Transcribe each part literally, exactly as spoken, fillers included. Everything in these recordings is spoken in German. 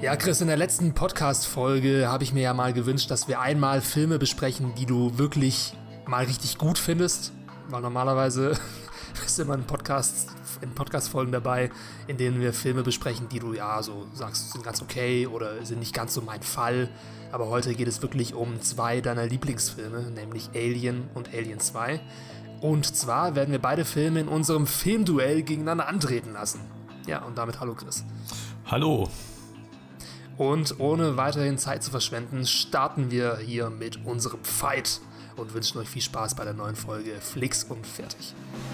Ja, Chris, in der letzten Podcast-Folge habe ich mir ja mal gewünscht, dass wir einmal Filme besprechen, die du wirklich mal richtig gut findest. Weil normalerweise ist immer ein Podcast, in Podcast-Folgen dabei, in denen wir Filme besprechen, die du ja so sagst, sind ganz okay oder sind nicht ganz so mein Fall. Aber heute geht es wirklich um zwei deiner Lieblingsfilme, nämlich Alien und Alien zwei. Und zwar werden wir beide Filme in unserem Filmduell gegeneinander antreten lassen. Ja, und damit hallo Chris. Hallo. Und ohne weiterhin Zeit zu verschwenden, starten wir hier mit unserem Fight und wünschen euch viel Spaß bei der neuen Folge Flix und fertig.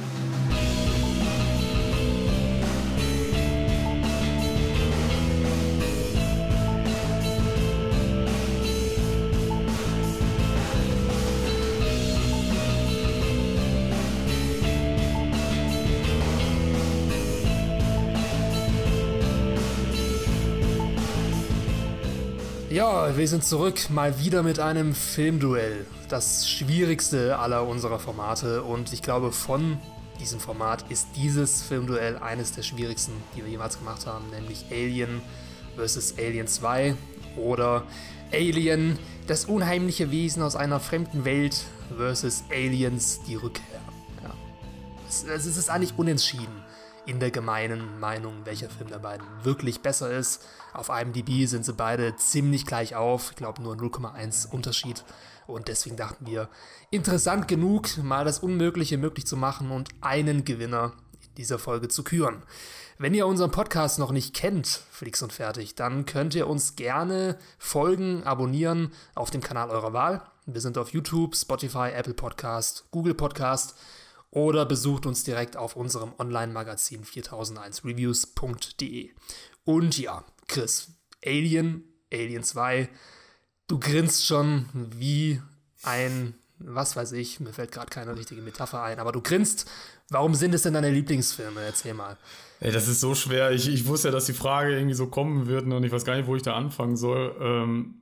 Ja, wir sind zurück, mal wieder mit einem Filmduell. Das schwierigste aller unserer Formate und ich glaube, von diesem Format ist dieses Filmduell eines der schwierigsten, die wir jemals gemacht haben, nämlich Alien versus. Alien zwei oder Alien, das unheimliche Wesen aus einer fremden Welt versus. Aliens, die Rückkehr. Ja. Es, es ist eigentlich unentschieden in der gemeinen Meinung, welcher Film der beiden wirklich besser ist. Auf I M D B sind sie beide ziemlich gleich auf. Ich glaube nur null Komma eins Unterschied. Und deswegen dachten wir, interessant genug, mal das Unmögliche möglich zu machen und einen Gewinner in dieser Folge zu küren. Wenn ihr unseren Podcast noch nicht kennt, Flix und fertig, dann könnt ihr uns gerne folgen, abonnieren auf dem Kanal eurer Wahl. Wir sind auf YouTube, Spotify, Apple Podcast, Google Podcast oder besucht uns direkt auf unserem Online-Magazin viertausendeins reviews punkt de. Und ja, Chris, Alien, Alien zwei, du grinst schon wie ein, was weiß ich, mir fällt gerade keine richtige Metapher ein, aber du grinst. Warum sind es denn deine Lieblingsfilme? Erzähl mal. Ey, das ist so schwer. Ich, ich wusste ja, dass die Frage irgendwie so kommen wird und ich weiß gar nicht, wo ich da anfangen soll. Ähm,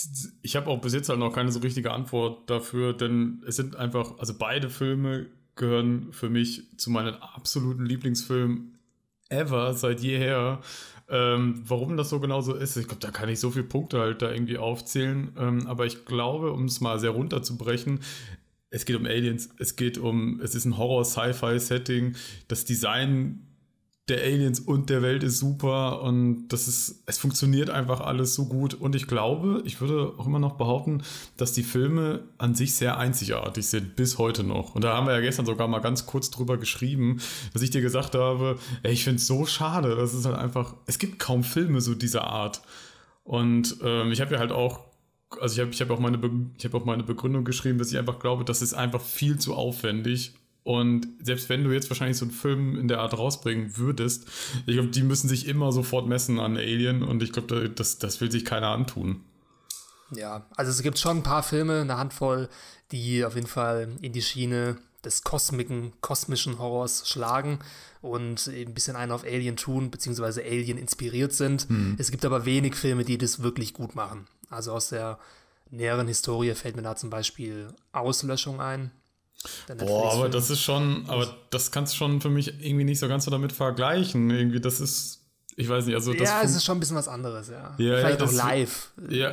ich habe auch bis jetzt halt noch keine so richtige Antwort dafür, denn es sind einfach, also beide Filme gehören für mich zu meinen absoluten Lieblingsfilmen ever, seit jeher. Ähm, warum das so genau so ist, ich glaube, da kann ich so viele Punkte halt da irgendwie aufzählen. Ähm, aber ich glaube, um es mal sehr runterzubrechen, es geht um Aliens, es geht um, es ist ein Horror-Sci-Fi-Setting, das Design der Aliens und der Welt ist super und das ist, es funktioniert einfach alles so gut und ich glaube, ich würde auch immer noch behaupten, dass die Filme an sich sehr einzigartig sind, bis heute noch. Und da haben wir ja gestern sogar mal ganz kurz drüber geschrieben, dass ich dir gesagt habe, ey, ich finde es so schade, das ist halt einfach, es gibt kaum Filme so dieser Art. Und ähm, ich habe ja halt auch, also ich habe ich hab auch meine Be- ich habe auch meine Begründung geschrieben, dass ich einfach glaube, das ist einfach viel zu aufwendig. Und selbst wenn du jetzt wahrscheinlich so einen Film in der Art rausbringen würdest, ich glaube, die müssen sich immer sofort messen an Alien und ich glaube, das, das will sich keiner antun. Ja, also es gibt schon ein paar Filme, eine Handvoll, die auf jeden Fall in die Schiene des kosmischen, kosmischen Horrors schlagen und ein bisschen einen auf Alien tun, beziehungsweise Alien inspiriert sind. Hm. Es gibt aber wenig Filme, die das wirklich gut machen. Also aus der näheren Historie fällt mir da zum Beispiel Auslöschung ein. Boah, aber das ist schon, aber das kannst du schon für mich irgendwie nicht so ganz so damit vergleichen. Irgendwie, das ist, ich weiß nicht, also das. Ja, es ist schon ein bisschen was anderes, ja. ja Vielleicht ja, auch live. Ja,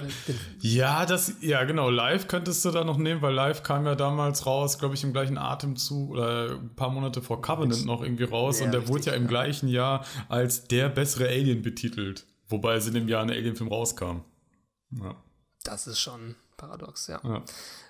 ja, das, ja, genau, live könntest du da noch nehmen, weil live kam ja damals raus, glaube ich, im gleichen Atemzug oder ein paar Monate vor Covenant noch irgendwie raus ja, und der richtig, wurde ja im ja. gleichen Jahr als der bessere Alien betitelt. Wobei es in dem Jahr ein Alien-Film rauskam. Ja. Das ist schon paradox, ja. Ja.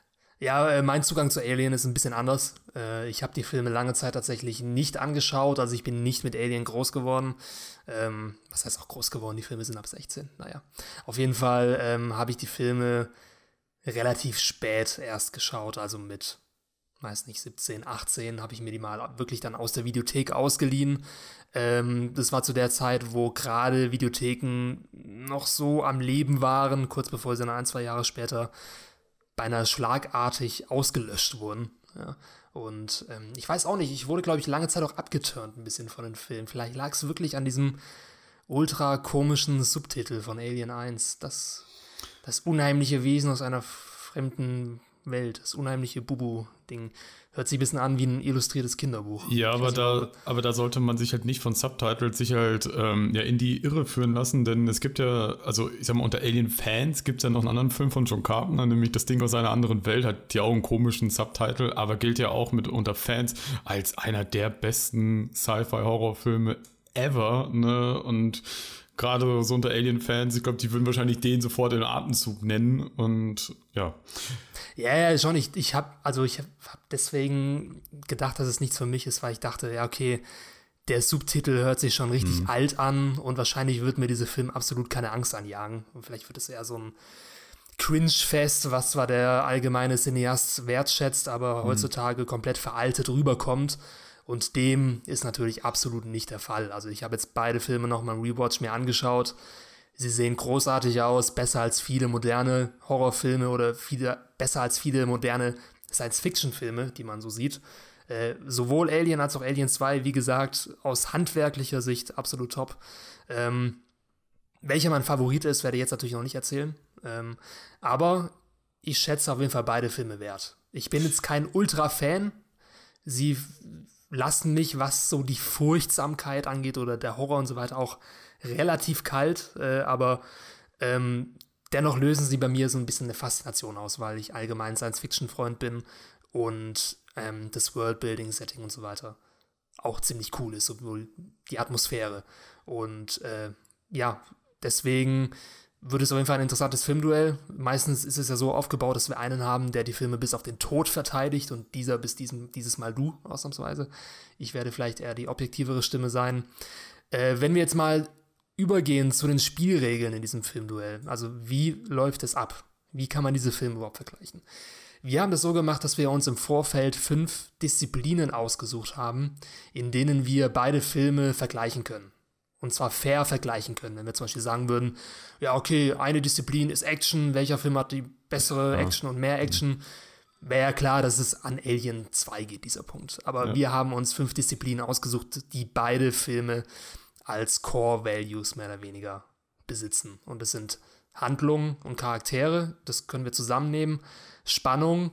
Ja, mein Zugang zu Alien ist ein bisschen anders. Ich habe die Filme lange Zeit tatsächlich nicht angeschaut, also ich bin nicht mit Alien groß geworden. Ähm, was heißt auch groß geworden? Die Filme sind ab sechzehn. Naja, auf jeden Fall ähm, habe ich die Filme relativ spät erst geschaut, also mit, weiß nicht, siebzehn, achtzehn habe ich mir die mal wirklich dann aus der Videothek ausgeliehen. Ähm, das war zu der Zeit, wo gerade Videotheken noch so am Leben waren, kurz bevor sie dann ein, zwei Jahre später beinahe schlagartig ausgelöscht wurden. Ja. Und ähm, ich weiß auch nicht, ich wurde, glaube ich, lange Zeit auch abgeturnt ein bisschen von den Filmen. Vielleicht lag es wirklich an diesem ultra komischen Subtitel von Alien eins. Das, das unheimliche Wesen aus einer fremden Welt, das unheimliche Bubu-Ding. Hört sich ein bisschen an wie ein illustriertes Kinderbuch. Ja, aber nicht, da, aber da sollte man sich halt nicht von Subtitles sich halt ähm, ja, in die Irre führen lassen, denn es gibt ja, also ich sag mal, unter Alien-Fans gibt es ja noch einen anderen Film von John Carpenter, nämlich Das Ding aus einer anderen Welt, hat ja auch einen komischen Subtitle, aber gilt ja auch mit unter Fans als einer der besten Sci-Fi-Horrorfilme ever, ne, und gerade so unter Alien-Fans, ich glaube, die würden wahrscheinlich den sofort in den Atemzug nennen und ja. Ja, ja, schon. Ich, ich habe also ich habe hab deswegen gedacht, dass es nichts für mich ist, weil ich dachte, ja, okay, der Subtitel hört sich schon richtig mhm. alt an und wahrscheinlich wird mir dieser Film absolut keine Angst anjagen. Und vielleicht wird es eher so ein Cringe-Fest, was zwar der allgemeine Cineast wertschätzt, aber mhm. heutzutage komplett veraltet rüberkommt. Und dem ist natürlich absolut nicht der Fall. Also ich habe jetzt beide Filme nochmal im Rewatch mir angeschaut. Sie sehen großartig aus, besser als viele moderne Horrorfilme oder viele, besser als viele moderne Science-Fiction-Filme, die man so sieht. Äh, sowohl Alien als auch Alien zwei, wie gesagt, aus handwerklicher Sicht absolut top. Ähm, welcher mein Favorit ist, werde ich jetzt natürlich noch nicht erzählen. Ähm, aber ich schätze auf jeden Fall beide Filme wert. Ich bin jetzt kein Ultra-Fan. Sie lassen mich, was so die Furchtsamkeit angeht oder der Horror und so weiter, auch relativ kalt, äh, aber ähm, dennoch lösen sie bei mir so ein bisschen eine Faszination aus, weil ich allgemein Science-Fiction-Freund bin und ähm, das Worldbuilding, Setting und so weiter auch ziemlich cool ist, sowohl die Atmosphäre. Und äh, ja, deswegen wird es auf jeden Fall ein interessantes Filmduell. Meistens ist es ja so aufgebaut, dass wir einen haben, der die Filme bis auf den Tod verteidigt und dieser bis diesem, dieses Mal du, ausnahmsweise. Ich werde vielleicht eher die objektivere Stimme sein. Äh, wenn wir jetzt mal übergehen zu den Spielregeln in diesem Filmduell, also wie läuft es ab? Wie kann man diese Filme überhaupt vergleichen? Wir haben das so gemacht, dass wir uns im Vorfeld fünf Disziplinen ausgesucht haben, in denen wir beide Filme vergleichen können. Und zwar fair vergleichen können. Wenn wir zum Beispiel sagen würden, ja okay, eine Disziplin ist Action, welcher Film hat die bessere ja. Action und mehr Action, wäre ja klar, dass es an Alien zwei geht, dieser Punkt. Aber ja. wir haben uns fünf Disziplinen ausgesucht, die beide Filme als Core Values mehr oder weniger besitzen. Und das sind Handlungen und Charaktere, das können wir zusammennehmen, Spannung,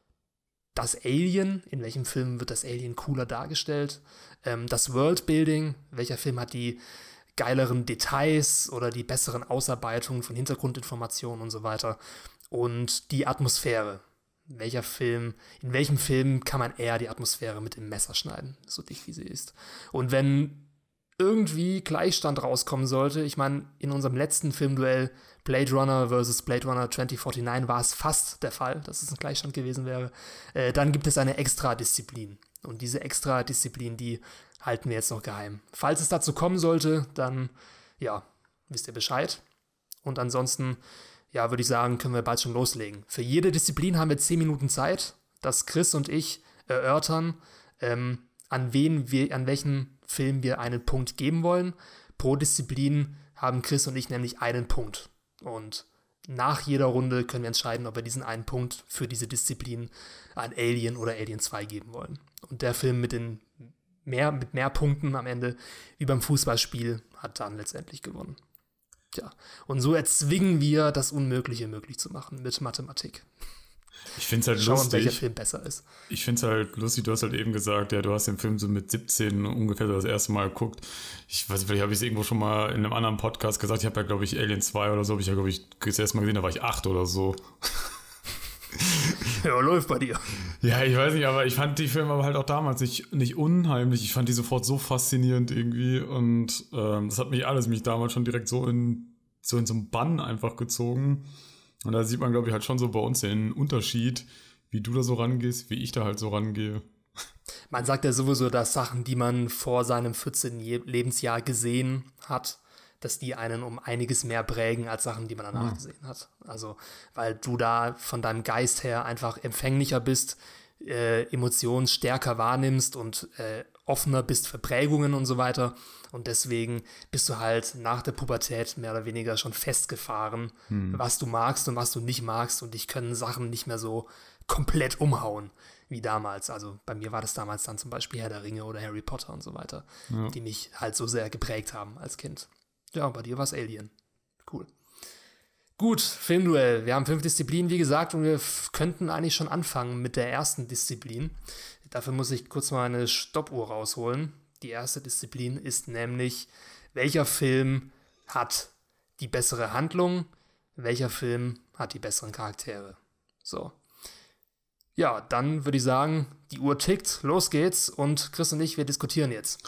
das Alien, in welchem Film wird das Alien cooler dargestellt, ähm, das Worldbuilding, welcher Film hat die geileren Details oder die besseren Ausarbeitungen von Hintergrundinformationen und so weiter und die Atmosphäre. Welcher Film, in welchem Film kann man eher die Atmosphäre mit dem Messer schneiden, so dicht wie sie ist. Und wenn irgendwie Gleichstand rauskommen sollte, ich meine, in unserem letzten Filmduell Blade Runner versus Blade Runner zwanzig neunundvierzig war es fast der Fall, dass es ein Gleichstand gewesen wäre, äh, dann gibt es eine Extra-Disziplin. Und diese Extra-Disziplin, die halten wir jetzt noch geheim. Falls es dazu kommen sollte, dann, ja, wisst ihr Bescheid. Und ansonsten, ja, würde ich sagen, können wir bald schon loslegen. Für jede Disziplin haben wir zehn Minuten Zeit, dass Chris und ich erörtern, ähm, an wen wir, an welchen Film wir einen Punkt geben wollen. Pro Disziplin haben Chris und ich nämlich einen Punkt. Und nach jeder Runde können wir entscheiden, ob wir diesen einen Punkt für diese Disziplin an Alien oder Alien zwei geben wollen. Und der Film mit den mehr, mit mehr Punkten am Ende, wie beim Fußballspiel, hat dann letztendlich gewonnen. Tja, und so erzwingen wir das Unmögliche möglich zu machen mit Mathematik. Ich finde es halt Schauen, lustig. welcher Film besser ist. Ich finde es halt lustig, du hast halt eben gesagt, ja, du hast den Film so mit siebzehn ungefähr das erste Mal geguckt. Ich weiß, vielleicht habe ich es irgendwo schon mal in einem anderen Podcast gesagt. Ich habe ja, glaube ich, Alien zwei oder so, habe ich ja, glaube ich, das erste Mal gesehen, da war ich acht oder so. Ja, läuft bei dir. Ja, ich weiß nicht, aber ich fand die Filme aber halt auch damals nicht, nicht unheimlich. Ich fand die sofort so faszinierend irgendwie und ähm, das hat mich alles, mich damals schon direkt so in so in so einen Bann einfach gezogen. Und da sieht man, glaube ich, halt schon so bei uns den Unterschied, wie du da so rangehst, wie ich da halt so rangehe. Man sagt ja sowieso, dass Sachen, die man vor seinem vierzehnten Lebensjahr gesehen hat, dass die einen um einiges mehr prägen als Sachen, die man danach ja. gesehen hat. Also, weil du da von deinem Geist her einfach empfänglicher bist, äh, Emotionen stärker wahrnimmst und äh, offener bist für Prägungen und so weiter. Und deswegen bist du halt nach der Pubertät mehr oder weniger schon festgefahren, hm. was du magst und was du nicht magst. Und dich können Sachen nicht mehr so komplett umhauen wie damals. Also bei mir war das damals dann zum Beispiel Herr der Ringe oder Harry Potter und so weiter, ja. die mich halt so sehr geprägt haben als Kind. Ja, bei dir war es Alien. Cool. Gut, Filmduell. Wir haben fünf Disziplinen, wie gesagt, und wir f- könnten eigentlich schon anfangen mit der ersten Disziplin. Dafür muss ich kurz mal eine Stoppuhr rausholen. Die erste Disziplin ist nämlich, welcher Film hat die bessere Handlung, welcher Film hat die besseren Charaktere. So. Ja, dann würde ich sagen, die Uhr tickt, los geht's und Chris und ich, wir diskutieren jetzt.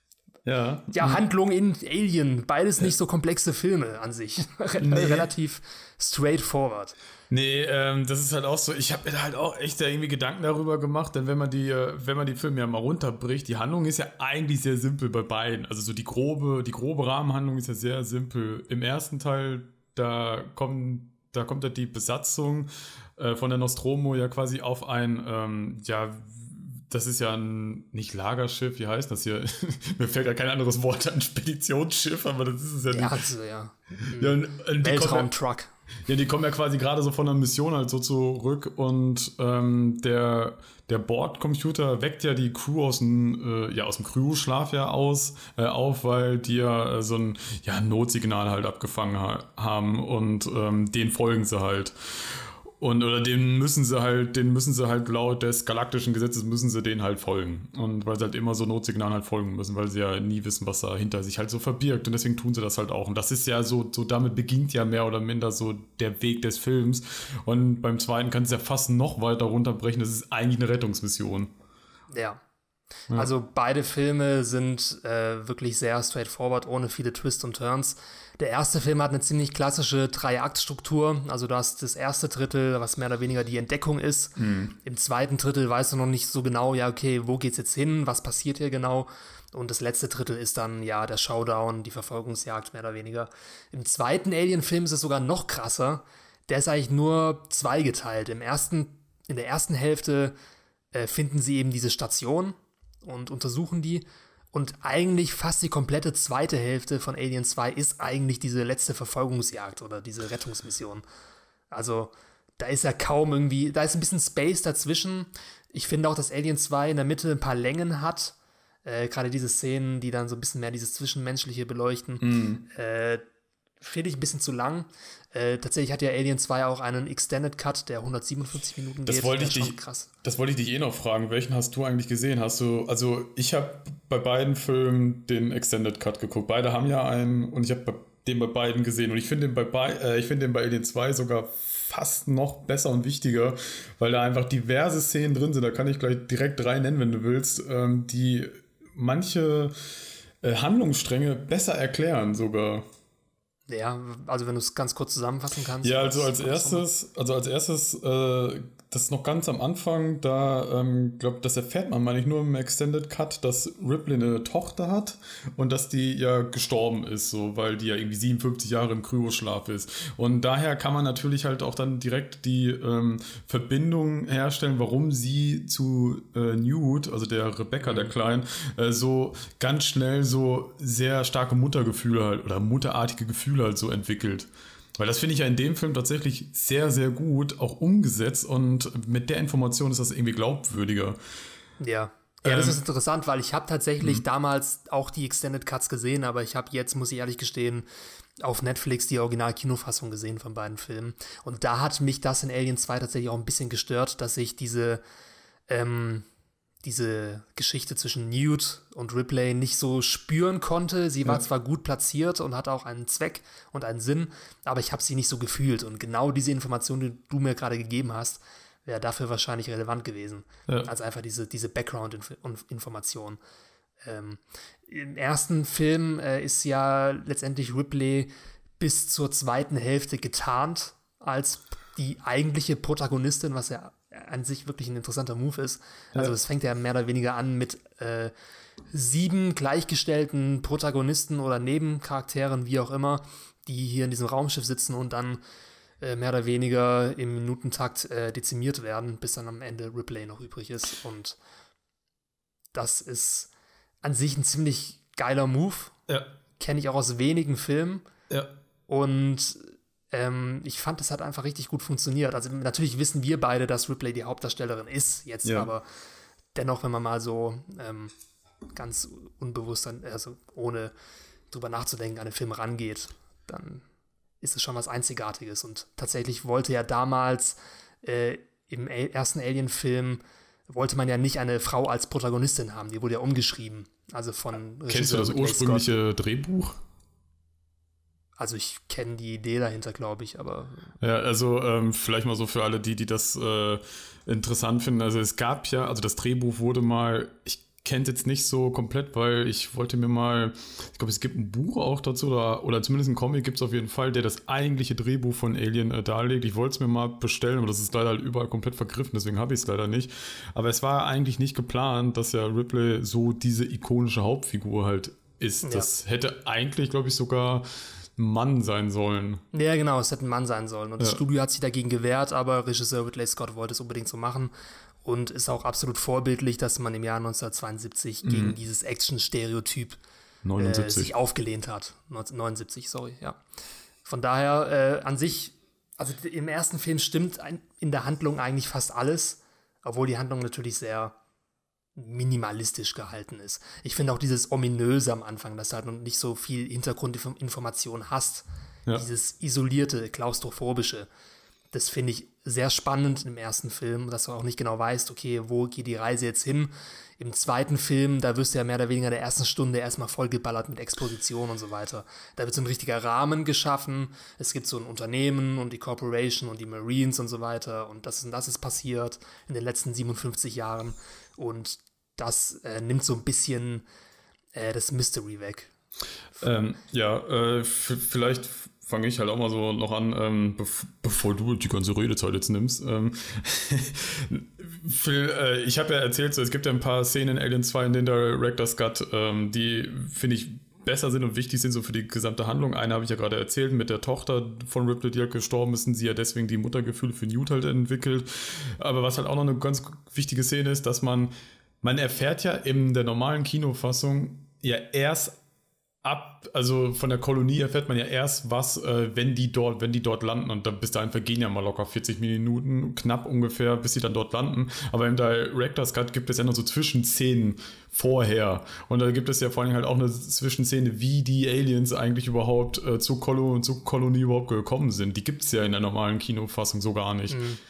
Ja. Ja, Handlung in Alien, beides nicht so komplexe Filme an sich. Re- Nee. Relativ straightforward. Nee, ähm, das ist halt auch so, ich habe mir da halt auch echt da irgendwie Gedanken darüber gemacht, denn wenn man die, äh, wenn man die Filme ja mal runterbricht, die Handlung ist ja eigentlich sehr simpel bei beiden. Also so die grobe, die grobe Rahmenhandlung ist ja sehr simpel. Im ersten Teil, da kommen, da kommt ja die Besatzung äh, von der Nostromo ja quasi auf ein, ähm, ja, das ist ja ein, nicht Lagerschiff, wie heißt das hier? Mir fällt ja kein anderes Wort an, Speditionsschiff, aber das ist es ja nicht. Ja, also, ja. Ja, und, und die kommen ja- Weltraumtruck. Ja, die kommen ja quasi gerade so von der Mission halt so zurück und ähm, der, der Bordcomputer weckt ja die Crew aus dem, äh, ja, aus dem Crew-Schlaf ja aus, äh, auf, weil die ja äh, so ein ja, Notsignal halt abgefangen ha- haben und ähm, den folgen sie halt. Und oder den müssen sie halt, den müssen sie halt laut des galaktischen Gesetzes müssen sie denen halt folgen. Und weil sie halt immer so Notsignalen halt folgen müssen, weil sie ja nie wissen, was da hinter sich halt so verbirgt. Und deswegen tun sie das halt auch. Und das ist ja so, so damit beginnt ja mehr oder minder so der Weg des Films. Und beim zweiten kannst du ja fast noch weiter runterbrechen. Das ist eigentlich eine Rettungsmission. Ja. Also beide Filme sind äh, wirklich sehr straightforward, ohne viele Twists und Turns. Der erste Film hat eine ziemlich klassische Drei-Akt-Struktur. Also du hast das erste Drittel, was mehr oder weniger die Entdeckung ist. Mhm. Im zweiten Drittel weißt du noch nicht so genau, ja, okay, wo geht's jetzt hin, was passiert hier genau. Und das letzte Drittel ist dann, ja, der Showdown, die Verfolgungsjagd, mehr oder weniger. Im zweiten Alien-Film ist es sogar noch krasser. Der ist eigentlich nur zweigeteilt. Im ersten, in der ersten Hälfte äh, finden sie eben diese Station und untersuchen die. Und eigentlich fast die komplette zweite Hälfte von Alien zwei ist eigentlich diese letzte Verfolgungsjagd oder diese Rettungsmission. Also da ist ja kaum irgendwie, da ist ein bisschen Space dazwischen. Ich finde auch, dass Alien zwei in der Mitte ein paar Längen hat. Äh, Gerade diese Szenen, die dann so ein bisschen mehr dieses Zwischenmenschliche beleuchten. Mhm. Äh, finde ich ein bisschen zu lang. Äh, tatsächlich hat ja Alien zwei auch einen Extended Cut, der hundertsiebenundfünfzig Minuten Das geht. wollte Der ich ist schon dich, krass. das wollte ich dich eh noch fragen. Welchen hast du eigentlich gesehen? Hast du, also ich habe bei beiden Filmen den Extended Cut geguckt. Beide haben ja einen und ich habe den bei beiden gesehen. Und ich finde den bei, bei, äh, ich finde den bei Alien zwei sogar fast noch besser und wichtiger, weil da einfach diverse Szenen drin sind. Da kann ich gleich direkt drei nennen, wenn du willst, ähm, die manche äh, Handlungsstränge besser erklären sogar. Ja, also wenn du es ganz kurz zusammenfassen kannst. Ja, also als was- was- erstes, also als erstes, äh, das ist noch ganz am Anfang, da, ähm, glaube das erfährt man, meine ich, nur im Extended Cut, dass Ripley eine Tochter hat und dass die ja gestorben ist, so, weil die ja irgendwie siebenundfünfzig Jahre im Kryoschlaf ist. Und daher kann man natürlich halt auch dann direkt die ähm, Verbindung herstellen, warum sie zu äh, Newt, also der Rebecca, der Kleinen, äh, so ganz schnell so sehr starke Muttergefühle halt oder mutterartige Gefühle halt so entwickelt. Weil das finde ich ja in dem Film tatsächlich sehr, sehr gut auch umgesetzt und mit der Information ist das irgendwie glaubwürdiger. Ja. Ja, das Ähm, ist interessant, weil ich habe tatsächlich damals auch die Extended Cuts gesehen, aber ich habe jetzt, muss ich ehrlich gestehen, auf Netflix die Original-Kinofassung gesehen von beiden Filmen. Und da hat mich das in Alien zwei tatsächlich auch ein bisschen gestört, dass ich diese, ähm, diese Geschichte zwischen Newt und Ripley nicht so spüren konnte. Sie war Ja. zwar gut platziert und hatte auch einen Zweck und einen Sinn, aber ich habe sie nicht so gefühlt. Und genau diese Information, die du mir gerade gegeben hast, wäre dafür wahrscheinlich relevant gewesen. Ja. Als einfach diese, diese Background-Information. Ähm, Im ersten Film äh, ist ja letztendlich Ripley bis zur zweiten Hälfte getarnt als die eigentliche Protagonistin, was ja an sich wirklich ein interessanter Move ist. Also Ja. es fängt ja mehr oder weniger an mit äh, sieben gleichgestellten Protagonisten oder Nebencharakteren, wie auch immer, die hier in diesem Raumschiff sitzen und dann äh, mehr oder weniger im Minutentakt äh, dezimiert werden, bis dann am Ende Ripley noch übrig ist. Und das ist an sich ein ziemlich geiler Move. Ja, Kenne ich auch aus wenigen Filmen. ja. Und ähm, ich fand, das hat einfach richtig gut funktioniert. Also natürlich wissen wir beide, dass Ripley die Hauptdarstellerin ist jetzt, Ja. aber dennoch, wenn man mal so ähm, ganz unbewusst, an, also ohne drüber nachzudenken, an den Film rangeht, dann ist es schon was Einzigartiges. Und tatsächlich wollte ja damals äh, im ersten Alien-Film wollte man ja nicht eine Frau als Protagonistin haben. Die wurde ja umgeschrieben. Also von Kennst du das ursprüngliche Drehbuch? Also ich kenne die Idee dahinter, glaube ich, aber... Ja, also ähm, vielleicht mal so für alle, die, die das äh, interessant finden. Also es gab ja, also das Drehbuch wurde mal, ich kenne es jetzt nicht so komplett, weil ich wollte mir mal, ich glaube, es gibt ein Buch auch dazu, oder, oder zumindest ein Comic gibt es auf jeden Fall, der das eigentliche Drehbuch von Alien äh, darlegt. Ich wollte es mir mal bestellen, aber das ist leider halt überall komplett vergriffen, deswegen habe ich es leider nicht. Aber es war eigentlich nicht geplant, dass ja Ripley so diese ikonische Hauptfigur halt ist. Ja. Das hätte eigentlich, glaube ich, sogar Mann sein sollen. Ja, genau, es hätte ein Mann sein sollen. Und das Ja. Studio hat sich dagegen gewehrt, aber Regisseur Ridley Scott wollte es unbedingt so machen. Und ist auch absolut vorbildlich, dass man im Jahr neunzehnhundertzweiundsiebzig mhm. gegen dieses Action-Stereotyp äh, sich aufgelehnt hat. neunzehnhundertneunundsiebzig, sorry, ja. Von daher, äh, an sich, also im ersten Film stimmt ein, in der Handlung eigentlich fast alles, obwohl die Handlung natürlich sehr minimalistisch gehalten ist. Ich finde auch dieses Ominöse am Anfang, dass du halt noch nicht so viel Hintergrundinformation hast. Ja. Dieses isolierte, klaustrophobische. Das finde ich sehr spannend im ersten Film, dass du auch nicht genau weißt, okay, wo geht die Reise jetzt hin? Im zweiten Film, da wirst du ja mehr oder weniger in der ersten Stunde erstmal vollgeballert mit Exposition und so weiter. Da wird so ein richtiger Rahmen geschaffen. Es gibt so ein Unternehmen und die Corporation und die Marines und so weiter. Und das und das ist passiert in den letzten siebenundfünfzig Jahren. Und das äh, nimmt so ein bisschen äh, das Mystery weg. Ähm, ja, äh, f- vielleicht fange ich halt auch mal so noch an, ähm, bev- bevor du die ganze Redezeit jetzt nimmst. Ähm, Phil, äh, ich habe ja erzählt, so, es gibt ja ein paar Szenen in Alien zwei, in denen der Director Scott, ähm, die, finde ich, besser sind und wichtig sind so für die gesamte Handlung. Eine habe ich ja gerade erzählt, mit der Tochter von Ripley, die halt gestorben ist, und sie ja deswegen die Muttergefühle für Newt halt entwickelt. Aber was halt auch noch eine ganz wichtige Szene ist, dass man Man erfährt ja in der normalen Kinofassung ja erst ab, also von der Kolonie erfährt man ja erst was, äh, wenn die dort, wenn die dort landen, und dann bis dahin vergehen ja mal locker vierzig Minuten, knapp ungefähr, bis sie dann dort landen. Aber im Director's Cut gibt es ja noch so Zwischenszenen vorher, und da gibt es ja vor allem halt auch eine Zwischenszene, wie die Aliens eigentlich überhaupt äh, zur, Kolo- zur Kolonie überhaupt gekommen sind. Die gibt es ja in der normalen Kinofassung so gar nicht. Mhm.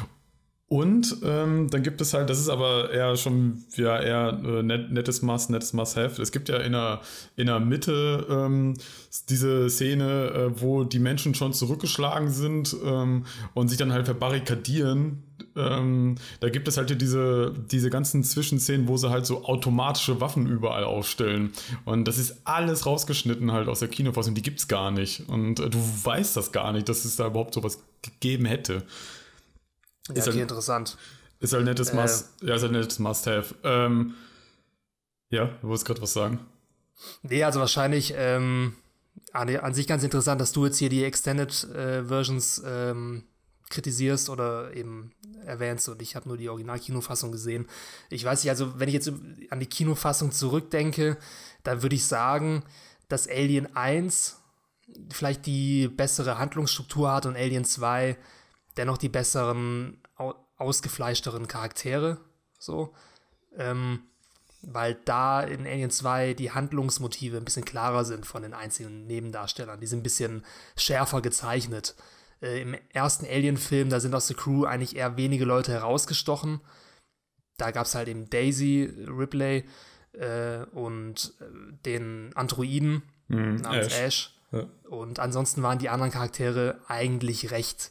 Und ähm, dann gibt es halt, das ist aber eher schon ja, eher äh, net, nettes Must, nettes Must-Have. Es gibt ja in der, in der Mitte ähm, diese Szene, äh, wo die Menschen schon zurückgeschlagen sind ähm, und sich dann halt verbarrikadieren. Ähm, da gibt es halt diese, diese ganzen Zwischenszenen, wo sie halt so automatische Waffen überall aufstellen. Und das ist alles rausgeschnitten halt aus der Kinofassung. Die gibt's gar nicht. Und äh, du weißt das gar nicht, dass es da überhaupt sowas gegeben hätte. Ja, ist okay, halt, interessant. Ist halt nettes äh, Must, ja, ist halt nettes Must-Have. Ähm, ja, du wolltest gerade was sagen. Nee, also wahrscheinlich ähm, an, an sich ganz interessant, dass du jetzt hier die Extended äh, Versions ähm, kritisierst oder eben erwähnst, und ich habe nur die Original-Kinofassung gesehen. Ich weiß nicht, also wenn ich jetzt an die Kinofassung zurückdenke, dann würde ich sagen, dass Alien eins vielleicht die bessere Handlungsstruktur hat und Alien zwei dennoch die besseren, ausgefleischteren Charaktere, so, ähm, weil da in Alien zwei die Handlungsmotive ein bisschen klarer sind von den einzelnen Nebendarstellern. Die sind ein bisschen schärfer gezeichnet. Äh, im ersten Alien-Film, da sind aus der Crew eigentlich eher wenige Leute herausgestochen. Da gab es halt eben Daisy, Ripley äh, und äh, den Androiden mhm, namens Ash. Ash. Ja. Und ansonsten waren die anderen Charaktere eigentlich recht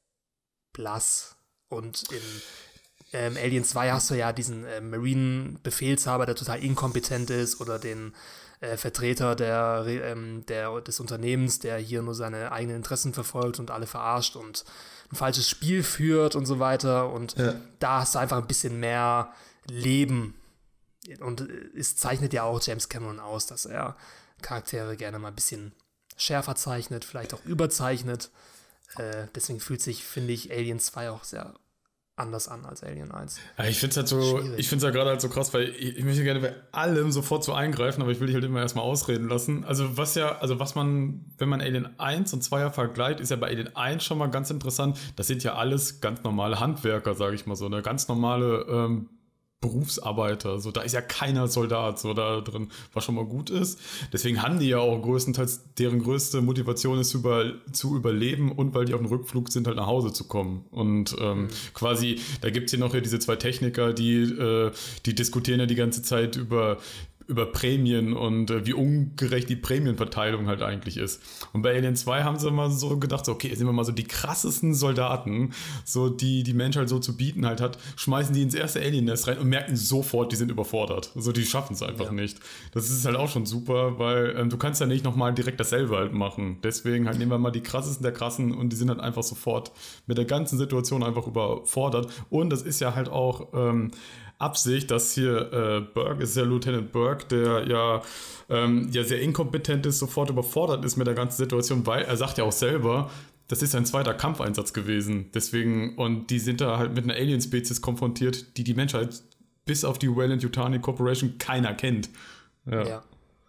blass. Und in ähm, Alien zwei hast du ja diesen äh, Marine-Befehlshaber, der total inkompetent ist, oder den äh, Vertreter der, ähm, der, des Unternehmens, der hier nur seine eigenen Interessen verfolgt und alle verarscht und ein falsches Spiel führt und so weiter. Und ja. Da hast du einfach ein bisschen mehr Leben. Und es zeichnet ja auch James Cameron aus, dass er Charaktere gerne mal ein bisschen schärfer zeichnet, vielleicht auch überzeichnet. Äh, deswegen fühlt sich, finde ich, Alien zwei auch sehr anders an als Alien eins. Ja, ich finde es halt so, Schwierig. ich finde es ja gerade halt so krass, weil ich, ich möchte gerne bei allem sofort so eingreifen, aber ich will dich halt immer erstmal ausreden lassen. Also was ja, also was man, wenn man Alien eins und zwei vergleicht, ist ja bei Alien eins schon mal ganz interessant. Das sind ja alles ganz normale Handwerker, sage ich mal so, eine ganz normale ähm, Berufsarbeiter, so da ist ja keiner Soldat so da drin, was schon mal gut ist. Deswegen haben die ja auch größtenteils, deren größte Motivation ist über, zu überleben und weil die auf dem Rückflug sind, halt nach Hause zu kommen. Und ähm, mhm. quasi, da gibt es hier noch ja diese zwei Techniker, die, äh, die diskutieren ja die ganze Zeit über über Prämien und äh, wie ungerecht die Prämienverteilung halt eigentlich ist. Und bei Alien zwei haben sie mal so gedacht, so, okay, jetzt nehmen wir mal so die krassesten Soldaten, so die die Menschheit so zu bieten halt hat, schmeißen die ins erste Alien-Nest rein und merken sofort, die sind überfordert. Also die schaffen es einfach ja. nicht. Das ist halt auch schon super, weil ähm, du kannst ja nicht nochmal direkt dasselbe halt machen. Deswegen halt nehmen wir mal die krassesten der krassen und die sind halt einfach sofort mit der ganzen Situation einfach überfordert. Und das ist ja halt auch ähm, Absicht, dass hier äh, Burke, ist ja Lieutenant Burke, der ja, ähm, ja sehr inkompetent ist, sofort überfordert ist mit der ganzen Situation, weil er sagt ja auch selber, das ist sein zweiter Kampfeinsatz gewesen. Deswegen, und die sind da halt mit einer Alien-Spezies konfrontiert, die die Menschheit bis auf die Weyland-Yutani Corporation keiner kennt. Ja. ja.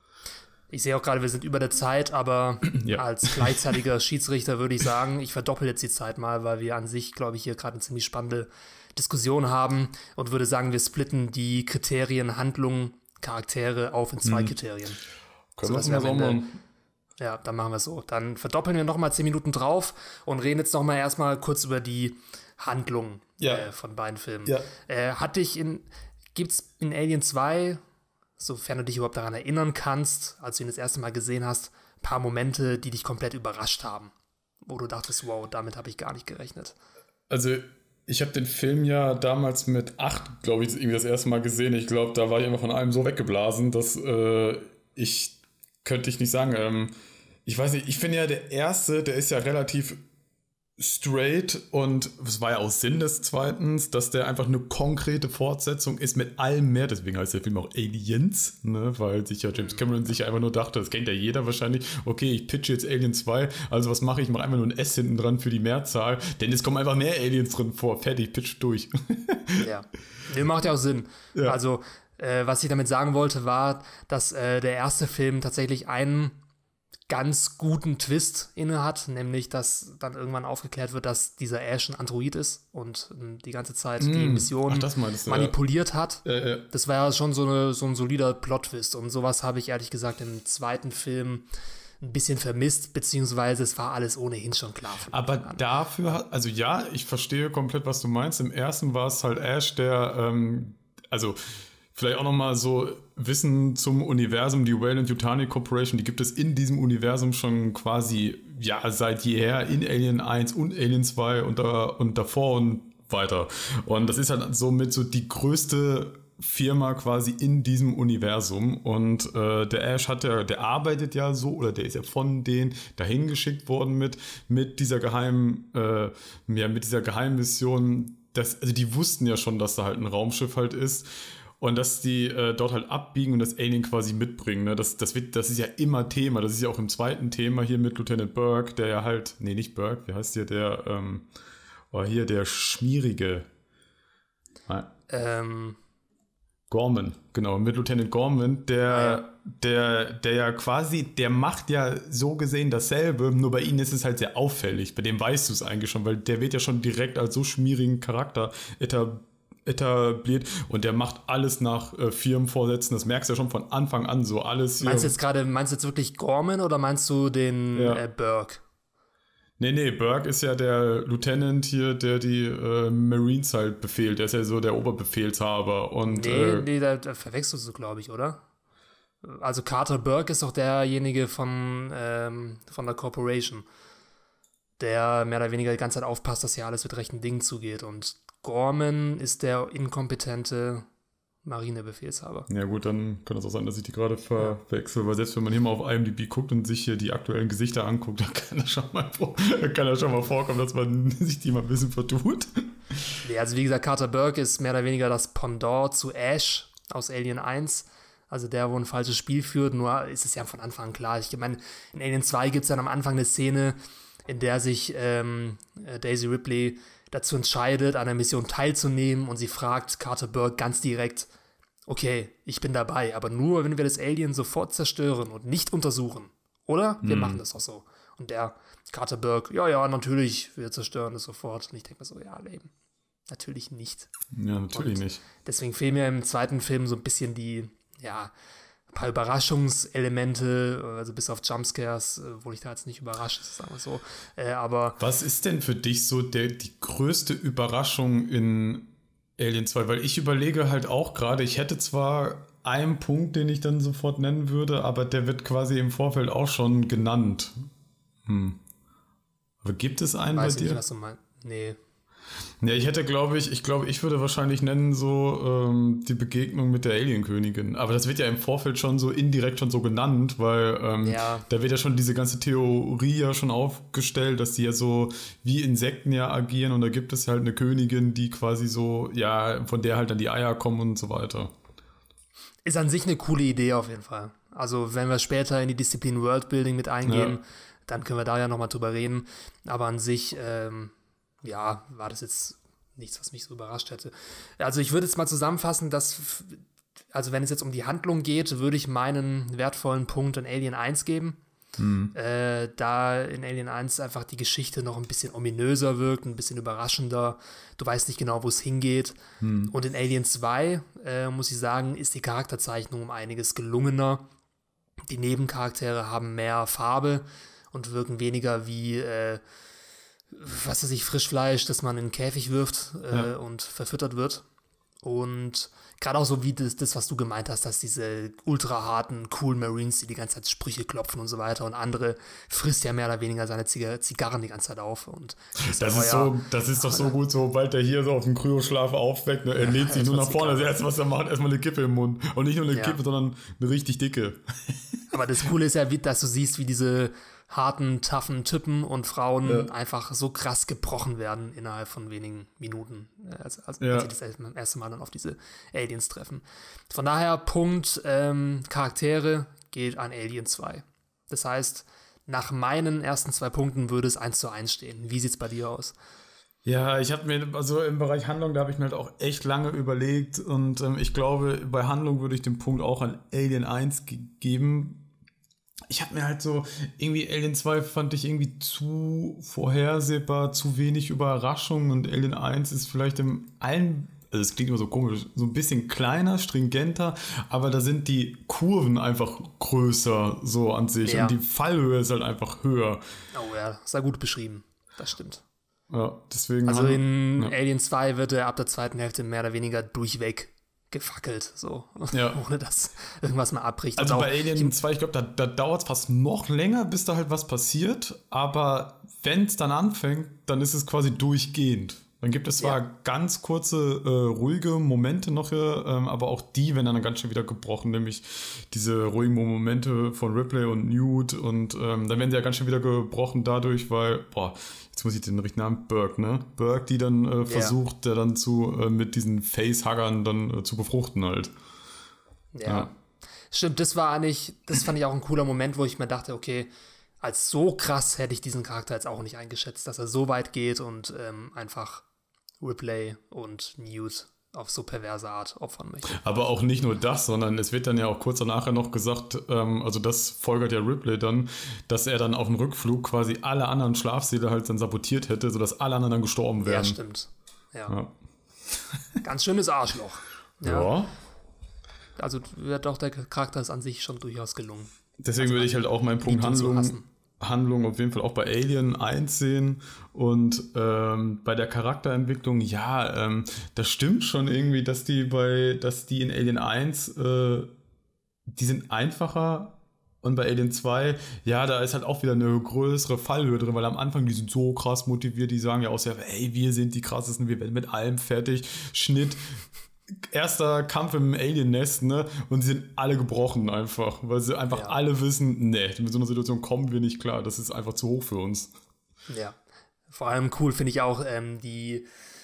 Ich sehe auch gerade, wir sind über der Zeit, aber ja. als gleichzeitiger Schiedsrichter würde ich sagen, ich verdoppel jetzt die Zeit mal, weil wir an sich, glaube ich, hier gerade eine ziemlich spannende Diskussion haben und würde sagen, wir splitten die Kriterien, Handlungen, Charaktere auf in zwei hm. Kriterien. Können wir das auch machen? Ja, dann machen wir es so. Dann verdoppeln wir nochmal zehn Minuten drauf und reden jetzt nochmal erstmal kurz über die Handlung ja. äh, von beiden Filmen. Ja. Äh, hat dich in, gibt's in Alien zwei, sofern du dich überhaupt daran erinnern kannst, als du ihn das erste Mal gesehen hast, ein paar Momente, die dich komplett überrascht haben, wo du dachtest, wow, damit habe ich gar nicht gerechnet? Also ich habe den Film ja damals mit acht, glaube ich, irgendwie das erste Mal gesehen. Ich glaube, da war ich immer von allem so weggeblasen, dass äh, ich, könnte ich nicht sagen, ähm, ich weiß nicht, ich finde ja der erste, der ist ja relativ straight und es war ja auch Sinn des Zweitens, dass der einfach eine konkrete Fortsetzung ist mit allem mehr, deswegen heißt der Film auch Aliens, ne, weil sich ja James Cameron sich ja einfach nur dachte, das kennt ja jeder wahrscheinlich, okay, ich pitche jetzt Alien zwei, also was mache ich, ich mache einfach nur ein S hinten dran für die Mehrzahl, denn es kommen einfach mehr Aliens drin vor, fertig, pitch durch. Ja, das macht ja auch Sinn. Ja. Also, äh, was ich damit sagen wollte, war, dass äh, der erste Film tatsächlich einen ganz guten Twist inne hat, nämlich, dass dann irgendwann aufgeklärt wird, dass dieser Ash ein Android ist und ähm, die ganze Zeit mm. die Mission Ach, manipuliert ja. hat. Äh, äh. Das war ja schon so, eine, so ein solider Plot-Twist und sowas habe ich ehrlich gesagt im zweiten Film ein bisschen vermisst, beziehungsweise es war alles ohnehin schon klar. Aber dafür, also ja, ich verstehe komplett, was du meinst. Im ersten war es halt Ash, der, ähm, also vielleicht auch nochmal so Wissen zum Universum, die Weyland-Yutani Corporation, die gibt es in diesem Universum schon quasi, ja, seit jeher in Alien eins und Alien zwei und, da, und davor und weiter. Und das ist halt somit so die größte Firma quasi in diesem Universum und äh, der Ash hat ja, der arbeitet ja so, oder der ist ja von denen dahin geschickt worden mit, mit dieser geheimen, äh, ja, mit dieser Geheimmission, das, also die wussten ja schon, dass da halt ein Raumschiff halt ist. Und dass die äh, dort halt abbiegen und das Alien quasi mitbringen, ne? Das, das, wird, das ist ja immer Thema. Das ist ja auch im zweiten Thema hier mit Lieutenant Burke, der ja halt, nee, nicht Burke, wie heißt der, der, ähm, oh, hier, der Schmierige. Ähm. Gorman, genau, mit Lieutenant Gorman, der, ah, ja. der, der ja quasi, der macht ja so gesehen dasselbe, nur bei ihnen ist es halt sehr auffällig. Bei dem weißt du es eigentlich schon, weil der wird ja schon direkt als so schmierigen Charakter etabliert. etabliert und der macht alles nach äh, Firmenvorsätzen, das merkst du ja schon von Anfang an so alles. Meinst du jetzt gerade, meinst du jetzt wirklich Gorman oder meinst du den ja. äh, Burke? Nee, nee, Burke ist ja der Lieutenant hier, der die äh, Marines halt befehlt, der ist ja so der Oberbefehlshaber und Nee, äh, nee, da, da verwechselst du, glaube ich, oder? Also Carter Burke ist doch derjenige von, ähm, von der Corporation, der mehr oder weniger die ganze Zeit aufpasst, dass hier alles mit rechten Dingen zugeht und Gorman ist der inkompetente Marinebefehlshaber. Ja gut, dann kann es auch sein, dass ich die gerade verwechsel, weil selbst wenn man hier mal auf I M D B guckt und sich hier die aktuellen Gesichter anguckt, dann kann das schon mal, kann das schon mal vorkommen, dass man sich die mal ein bisschen vertut. Ja, also wie gesagt, Carter Burke ist mehr oder weniger das Pendant zu Ash aus Alien eins. Also der, wo ein falsches Spiel führt, nur ist es ja von Anfang an klar. Ich meine, in Alien zwei gibt es dann am Anfang eine Szene, in der sich ähm, Daisy Ripley dazu entscheidet, an der Mission teilzunehmen und sie fragt Carter Burke ganz direkt, okay, ich bin dabei, aber nur, wenn wir das Alien sofort zerstören und nicht untersuchen, oder? Wir hm. machen das auch so. Und der Carter Burke, ja, ja, natürlich, wir zerstören es sofort. Und ich denke mir so, ja, Leben. natürlich nicht. Ja, natürlich Und nicht. deswegen fehlen mir im zweiten Film so ein bisschen die, ja, ein paar Überraschungselemente, also bis auf Jumpscares, wo ich da jetzt nicht überrascht, sagen wir so. Äh, aber Was ist denn für dich so der, die größte Überraschung in Alien zwei? Weil ich überlege halt auch gerade, ich hätte zwar einen Punkt, den ich dann sofort nennen würde, aber der wird quasi im Vorfeld auch schon genannt. Hm. Aber gibt es einen weiß bei ich dir? nicht, was du meinst. Nee. Ja, ich hätte, glaube ich, ich glaube, ich würde wahrscheinlich nennen so ähm, die Begegnung mit der Alienkönigin. Aber das wird ja im Vorfeld schon so indirekt schon so genannt, weil ähm, Ja. da wird ja schon diese ganze Theorie ja schon aufgestellt, dass die ja so wie Insekten ja agieren und da gibt es halt eine Königin, die quasi so, ja, von der halt dann die Eier kommen und so weiter. Ist an sich eine coole Idee auf jeden Fall. Also wenn wir später in die Disziplin Worldbuilding mit eingehen, Ja. dann können wir da ja nochmal drüber reden. Aber an sich, ähm, ja, war das jetzt nichts, was mich so überrascht hätte. Also ich würde jetzt mal zusammenfassen, dass, f- also wenn es jetzt um die Handlung geht, würde ich meinen wertvollen Punkt in Alien eins geben. Äh, da in Alien eins einfach die Geschichte noch ein bisschen ominöser wirkt, ein bisschen überraschender. Du weißt nicht genau, wo es hingeht. Und in Alien zwei, äh, muss ich sagen, ist die Charakterzeichnung um einiges gelungener. Die Nebencharaktere haben mehr Farbe und wirken weniger wie, äh, was weiß ich, Frischfleisch, das man in einen Käfig wirft äh, Ja. und verfüttert wird. Und gerade auch so wie das, das, was du gemeint hast, dass diese ultra harten, coolen Marines, die die ganze Zeit Sprüche klopfen und so weiter und andere frisst ja mehr oder weniger seine Ziga- Zigarren die ganze Zeit auf. Und Das ja, ist, ja, so, das ist doch so gut, sobald der hier so auf dem Kryoschlaf aufweckt, ne? Er lehnt sich nur erstmal nach vorne. Das Zigarre. erste, was er macht, erstmal eine Kippe im Mund. Und nicht nur eine Ja. Kippe, sondern eine richtig dicke. Aber das Coole ist ja, wie, dass du siehst, wie diese harten, toughen Typen und Frauen Ja. einfach so krass gebrochen werden innerhalb von wenigen Minuten, äh, als, als, Ja. als sie das erste- erste Mal dann auf diese Aliens treffen. Von daher, Punkt ähm, Charaktere geht an Alien zwei. Das heißt, nach meinen ersten zwei Punkten würde es eins zu eins stehen. Wie sieht's bei dir aus? Ja, ich habe mir, also im Bereich Handlung, da habe ich mir halt auch echt lange überlegt. Und ähm, ich glaube, bei Handlung würde ich den Punkt auch an Alien eins ge- geben. Ich habe mir halt so, irgendwie Alien zwei fand ich irgendwie zu vorhersehbar, zu wenig Überraschung und Alien eins ist vielleicht im allen, also es klingt immer so komisch, so ein bisschen kleiner, stringenter, aber da sind die Kurven einfach größer so an sich Ja. und die Fallhöhe ist halt einfach höher. Oh ja, ist ja gut beschrieben. Das stimmt. Ja, deswegen Also haben- in ja. Alien zwei wird er ab der zweiten Hälfte mehr oder weniger durchweg gefackelt, so, Ja. ohne dass irgendwas mal abbricht. Also Und bei auch- Alien zwei, ich glaube, da, da dauert es fast noch länger, bis da halt was passiert. Aber wenn es dann anfängt, dann ist es quasi durchgehend. Dann gibt es zwar Ja. ganz kurze, äh, ruhige Momente noch hier, ähm, aber auch die werden dann ganz schön wieder gebrochen, nämlich diese ruhigen Momente von Ripley und Newt. Und ähm, dann werden sie ja ganz schön wieder gebrochen dadurch, weil, boah, jetzt muss ich den richtigen Namen, Burke, ne? Burke, die dann äh, versucht, der dann zu, äh, mit diesen Facehuggern dann äh, zu befruchten halt. Ja. Ja. Stimmt, das war eigentlich, das fand ich auch ein cooler Moment, wo ich mir dachte, okay, als so krass hätte ich diesen Charakter jetzt auch nicht eingeschätzt, dass er so weit geht und ähm, einfach Ripley und Newt auf so perverse Art opfern möchte. Aber auch nicht nur das, sondern es wird dann ja auch kurz danach noch gesagt, ähm, also das folgert ja Ripley dann, dass er dann auf dem Rückflug quasi alle anderen Schlafsäle halt dann sabotiert hätte, sodass alle anderen dann gestorben Ja, wären. stimmt. Ja. Ja. Ganz schönes Arschloch. Ja. Ja. Also ja, doch, der Charakter ist an sich schon durchaus gelungen. Deswegen würde ich halt auch meinen Punkt ihn zu Handlung, hassen. Handlung auf jeden Fall auch bei Alien eins sehen. Und ähm, bei der Charakterentwicklung, ja, ähm, das stimmt schon irgendwie, dass die bei, dass die in Alien eins, äh, die sind einfacher. Und bei Alien zwei, ja, da ist halt auch wieder eine größere Fallhöhe drin, weil am Anfang, die sind so krass motiviert, die sagen ja auch sehr, ey, wir sind die krassesten, wir werden mit allem fertig, Schnitt, erster Kampf im Alien-Nest, ne, und sie sind alle gebrochen einfach, weil sie einfach Ja. alle wissen, nee, mit so einer Situation kommen wir nicht klar, das ist einfach zu hoch für uns. Ja. Vor allem cool finde ich auch ähm, die,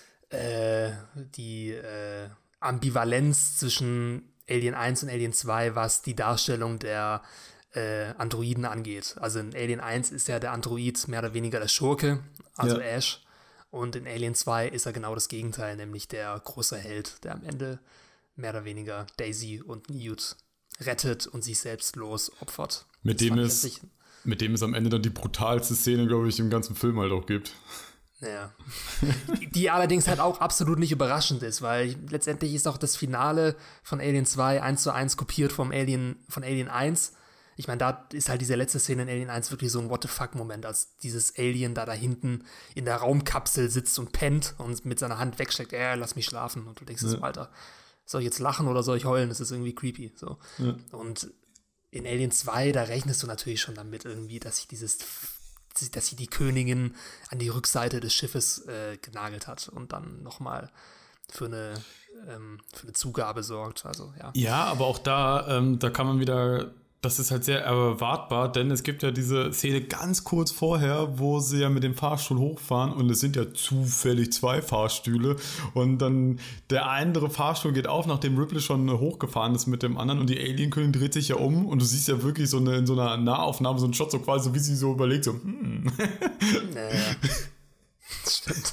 äh, die äh, Ambivalenz zwischen Alien eins und Alien zwei, was die Darstellung der äh, Androiden angeht. Also in Alien eins ist ja der Android mehr oder weniger der Schurke, also Ja. Ash. Und in Alien zwei ist er genau das Gegenteil, nämlich der große Held, der am Ende mehr oder weniger Daisy und Newt rettet und sich selbstlos opfert. Mit Das dem fand ich es- an sich- Mit dem es am Ende dann die brutalste Szene, glaube ich, im ganzen Film halt auch gibt. Ja. Die allerdings halt auch absolut nicht überraschend ist, weil letztendlich ist auch das Finale von Alien zwei eins zu eins kopiert vom Alien, von Alien eins. Ich meine, da ist halt diese letzte Szene in Alien eins wirklich so ein What-the-fuck-Moment, als dieses Alien da da hinten in der Raumkapsel sitzt und pennt und mit seiner Hand wegsteckt, äh, lass mich schlafen. Und du denkst, ja. so, Alter, soll ich jetzt lachen oder soll ich heulen? Das ist irgendwie creepy. So. Ja. Und in Alien zwei, da rechnest du natürlich schon damit irgendwie, dass sich dieses, dass sie die Königin an die Rückseite des Schiffes äh, genagelt hat und dann nochmal für eine, ähm, für eine Zugabe sorgt. Also, ja. Ja, aber auch da, ähm, da kann man wieder... Das ist halt sehr erwartbar, denn es gibt ja diese Szene ganz kurz vorher, wo sie ja mit dem Fahrstuhl hochfahren und es sind ja zufällig zwei Fahrstühle und dann der andere Fahrstuhl geht auf, nachdem Ripley schon hochgefahren ist mit dem anderen und die Alien-Königin dreht sich ja um und du siehst ja wirklich so eine, in so einer Nahaufnahme so einen Shot, so quasi so wie sie so überlegt, so hm. Naja, das stimmt.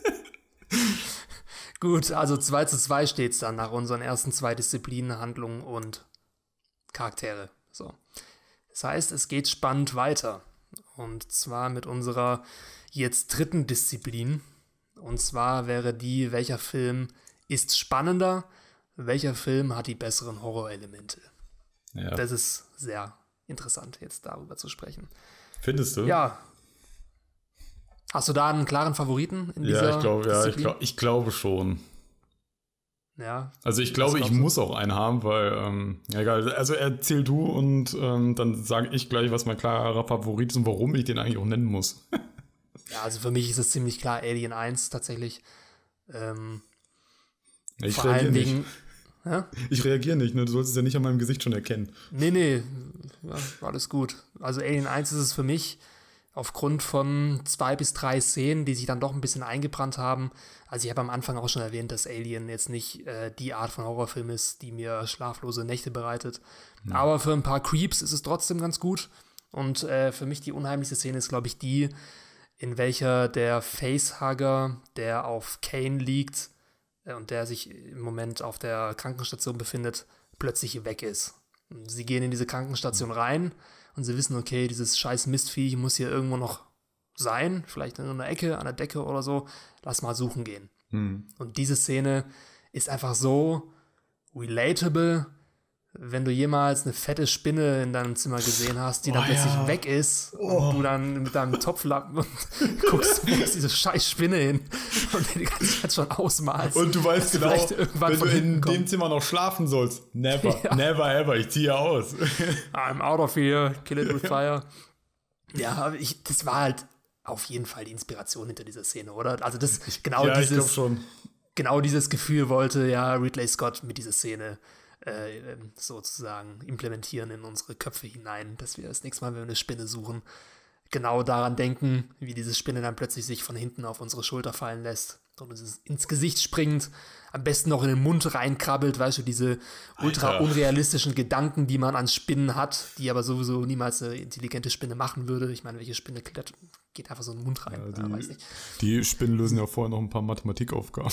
Gut, also zwei zu zwei steht es dann nach unseren ersten zwei Disziplinen, Handlungen und Charaktere. So. Das heißt, es geht spannend weiter. Und zwar mit unserer jetzt dritten Disziplin. Und zwar wäre die, welcher Film ist spannender, welcher Film hat die besseren Horrorelemente. Ja. Das ist sehr interessant, jetzt darüber zu sprechen. Findest du? Ja. Hast du da einen klaren Favoriten in dieser Ja, ich glaube, ja, ich, glaub, ich glaube schon. Ja. Also ich glaube, ich muss auch einen haben, weil, ähm, ja egal, also erzähl du und ähm, dann sage ich gleich, was mein klarer Favorit ist und warum ich den eigentlich auch nennen muss. Ja, also für mich ist es ziemlich klar Alien eins tatsächlich. Ähm, ich vor allem wegen... Nicht. Ja? Ich reagiere nicht, ne? Du sollst es ja nicht an meinem Gesicht schon erkennen. Nee, nee, ja, alles gut. Also Alien eins ist es für mich aufgrund von zwei bis drei Szenen, die sich dann doch ein bisschen eingebrannt haben. Also ich habe am Anfang auch schon erwähnt, dass Alien jetzt nicht äh, die Art von Horrorfilm ist, die mir schlaflose Nächte bereitet. Ja. Aber für ein paar Creeps ist es trotzdem ganz gut. Und äh, für mich die unheimlichste Szene ist, glaube ich, die, in welcher der Facehugger, der auf Kane liegt äh, und der sich im Moment auf der Krankenstation befindet, plötzlich weg ist. Sie gehen in diese Krankenstation rein und sie wissen, okay, dieses scheiß Mistvieh muss hier irgendwo noch sein, vielleicht in einer Ecke, an der Decke oder so, lass mal suchen gehen. Hm. Und diese Szene ist einfach so relatable, wenn du jemals eine fette Spinne in deinem Zimmer gesehen hast, die oh, dann plötzlich ja. weg ist oh. und du dann mit deinem Topflappen und guckst, wo ist diese scheiß Spinne hin und die ganze Zeit schon ausmalst. Und du weißt genau, wenn du in kommt. dem Zimmer noch schlafen sollst, never, ja. never ever, ich ziehe aus. I'm out of here, kill it with fire. Ja, aber ich, das war halt auf jeden Fall die Inspiration hinter dieser Szene, oder? Also das, genau ja, dieses, ich glaub schon. Genau dieses Gefühl wollte ja Ridley Scott mit dieser Szene Äh, sozusagen implementieren in unsere Köpfe hinein, dass wir das nächste Mal, wenn wir eine Spinne suchen, genau daran denken, wie diese Spinne dann plötzlich sich von hinten auf unsere Schulter fallen lässt und uns ins Gesicht springt, am besten noch in den Mund reinkrabbelt, weißt du, diese ultra Alter. unrealistischen Gedanken, die man an Spinnen hat, die aber sowieso niemals eine intelligente Spinne machen würde. Ich meine, welche Spinne klettert, geht einfach so in den Mund rein. Ja, die, ja, weiß nicht. Die Spinnen lösen ja vorher noch ein paar Mathematikaufgaben.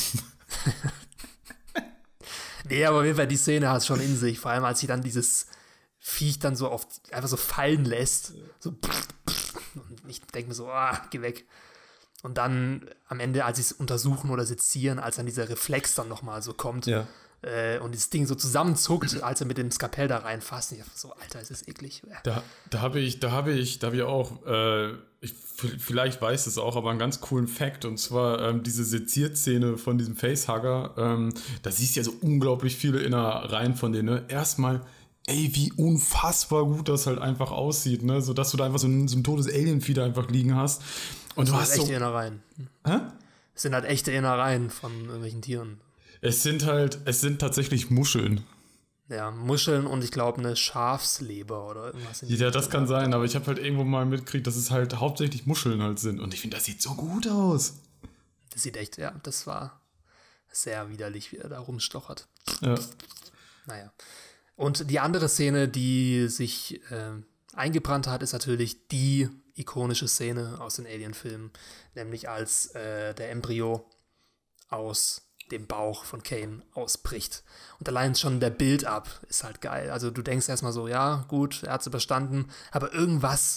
Nee, aber auf jeden Fall, die Szene hat es schon in sich. Vor allem, als sie dann dieses Viech dann so auf, einfach so fallen lässt. So pff, pff, und ich denke mir so, ah, geh weg. Und dann am Ende, als sie es untersuchen oder sezieren, als dann dieser Reflex dann nochmal so kommt ja. äh, und das Ding so zusammenzuckt, als er mit dem Skalpell da reinfasst. Ich dachte so, Alter, ist das eklig. Da, da habe ich, da habe ich, da habe ich auch, äh, ich, vielleicht weiß es auch, aber einen ganz coolen Fact, und zwar ähm, diese Sezierszene von diesem Facehugger, ähm, da siehst du ja so unglaublich viele Innereien von denen, ne? Erstmal, ey, wie unfassbar gut das halt einfach aussieht, ne? So dass du da einfach so ein, so ein totes Alien-Vieh da einfach liegen hast. Und das du hast echte so, Innereien. Hä? Es sind halt echte Innereien von irgendwelchen Tieren. Es sind halt, es sind tatsächlich Muscheln. Ja, Muscheln und ich glaube eine Schafsleber oder irgendwas. In ja, das kann sein, aber ich habe halt irgendwo mal mitgekriegt, dass es halt hauptsächlich Muscheln halt sind. Und ich finde, das sieht so gut aus. Das sieht echt, ja, das war sehr widerlich, wie er da rumstochert. Ja. Naja. Und die andere Szene, die sich äh, eingebrannt hat, ist natürlich die ikonische Szene aus den Alien-Filmen, nämlich als äh, der Embryo aus dem Bauch von Kane ausbricht. Und allein schon der Build-up ist halt geil. Also du denkst erstmal so, ja, gut, er hat es überstanden, aber irgendwas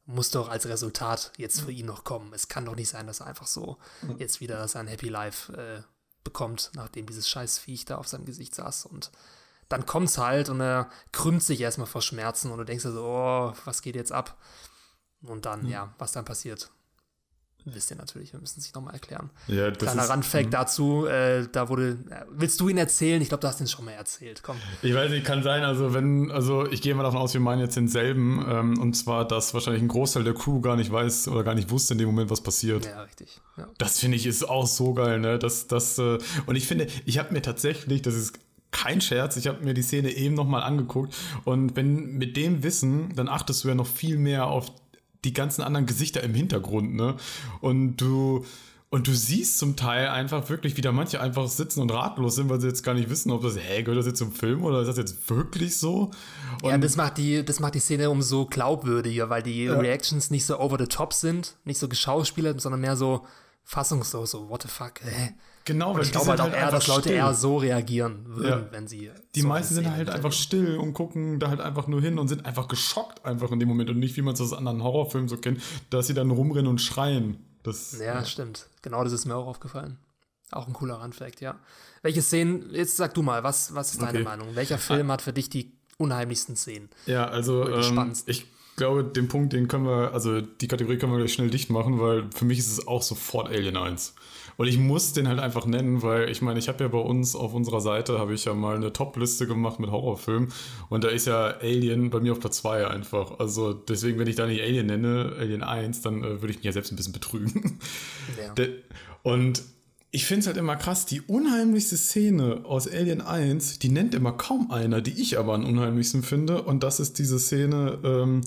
muss doch als Resultat jetzt für ihn noch kommen. Es kann doch nicht sein, dass er einfach so jetzt wieder sein Happy Life äh, bekommt, nachdem dieses scheiß Viech da auf seinem Gesicht saß. Und dann kommt's halt und er krümmt sich erstmal vor Schmerzen und du denkst dir so, oh, was geht jetzt ab? Und dann, mhm. ja, was dann passiert, wisst ihr natürlich, wir müssen es nicht nochmal erklären. Ja, das Kleiner ist, Randfact mh. dazu, äh, da wurde, äh, willst du ihn erzählen? Ich glaube, du hast ihn schon mal erzählt, komm. Ich weiß nicht, kann sein, also wenn, also ich gehe mal davon aus, wir meinen jetzt denselben, ähm, und zwar, dass wahrscheinlich ein Großteil der Crew gar nicht weiß oder gar nicht wusste in dem Moment, was passiert. Ja, richtig. Ja. Das finde ich ist auch so geil, ne, das, das, äh, und ich finde, ich habe mir tatsächlich, das ist kein Scherz, ich habe mir die Szene eben nochmal angeguckt und wenn mit dem Wissen, dann achtest du ja noch viel mehr auf die ganzen anderen Gesichter im Hintergrund, ne? Und du, und du siehst zum Teil einfach wirklich, wie da manche einfach sitzen und ratlos sind, weil sie jetzt gar nicht wissen, ob das, hä, gehört das jetzt zum Film oder ist das jetzt wirklich so? Und ja, das macht die, das macht die Szene umso glaubwürdiger, weil die ja. Reactions nicht so over the top sind, nicht so geschauspielert, sondern mehr so fassungslos, so what the fuck, hä? Genau, weil ich glaube halt auch eher, dass Leute still. eher so reagieren würden, ja. wenn sie. Die so meisten sind halt einfach still und gucken da halt einfach nur hin und sind einfach geschockt einfach in dem Moment und nicht, wie man es aus anderen Horrorfilmen so kennt, dass sie dann rumrennen und schreien. Das, ja, ja, stimmt. Genau, das ist mir auch aufgefallen. Auch ein cooler Randfact, ja. Welche Szenen, jetzt sag du mal, was, was ist deine okay. Meinung? Welcher Film ah. hat für dich die unheimlichsten Szenen? Ja, also ähm, ich glaube, den Punkt, den können wir, also die Kategorie können wir gleich schnell dicht machen, weil für mich ist es auch sofort Alien eins. Und ich muss den halt einfach nennen, weil ich meine, ich habe ja bei uns auf unserer Seite, habe ich ja mal eine Top-Liste gemacht mit Horrorfilmen und da ist ja Alien bei mir auf Platz zwei einfach. Also deswegen, wenn ich da nicht Alien nenne, Alien eins, dann äh, würde ich mich ja selbst ein bisschen betrügen. Ja. Der, und ich finde es halt immer krass, die unheimlichste Szene aus Alien eins, die nennt immer kaum einer, die ich aber am unheimlichsten finde und das ist diese Szene, ähm,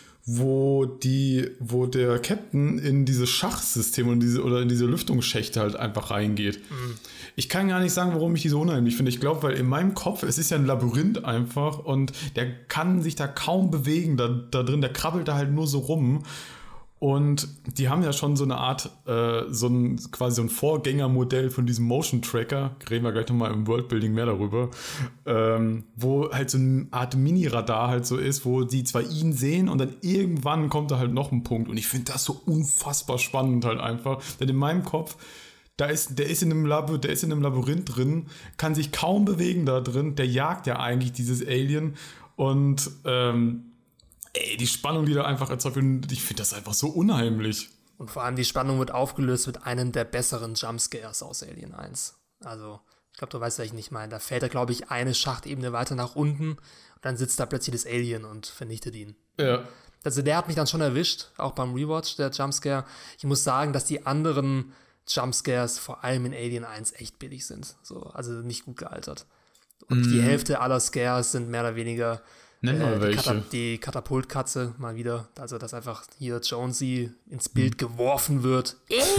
wo die, wo der Captain in dieses Schachsystem und diese oder in diese Lüftungsschächte halt einfach reingeht. Mhm. Ich kann gar nicht sagen, warum ich die so unheimlich finde. Ich glaube, weil in meinem Kopf, es ist ja ein Labyrinth einfach und der kann sich da kaum bewegen da, da drin, der krabbelt da halt nur so rum. Und die haben ja schon so eine Art, äh, so ein quasi so ein Vorgängermodell von diesem Motion Tracker, reden wir gleich nochmal im Worldbuilding mehr darüber, ähm, wo halt so eine Art Mini-Radar halt so ist, wo die zwar ihn sehen und dann irgendwann kommt da halt noch ein Punkt. Und ich finde das so unfassbar spannend halt einfach, denn in meinem Kopf, da ist, der ist in einem Lab, der ist in einem Labyrinth drin, kann sich kaum bewegen da drin, der jagt ja eigentlich dieses Alien und ähm, ey, die Spannung, die da einfach erzeugt wird, ich finde das einfach so unheimlich. Und vor allem die Spannung wird aufgelöst mit einem der besseren Jumpscares aus Alien eins. Also, ich glaube, du weißt, was ich nicht meine. Da fällt er, glaube ich, eine Schachtebene weiter nach unten und dann sitzt da plötzlich das Alien und vernichtet ihn. Ja. Also der hat mich dann schon erwischt, auch beim Rewatch, der Jumpscare. Ich muss sagen, dass die anderen Jumpscares, vor allem in Alien eins, echt billig sind. So, also nicht gut gealtert. Und mm. die Hälfte aller Scares sind mehr oder weniger Nenn mal äh, die, welche. Katap- die Katapultkatze mal wieder. Also, dass einfach hier Jonesy ins Bild geworfen wird.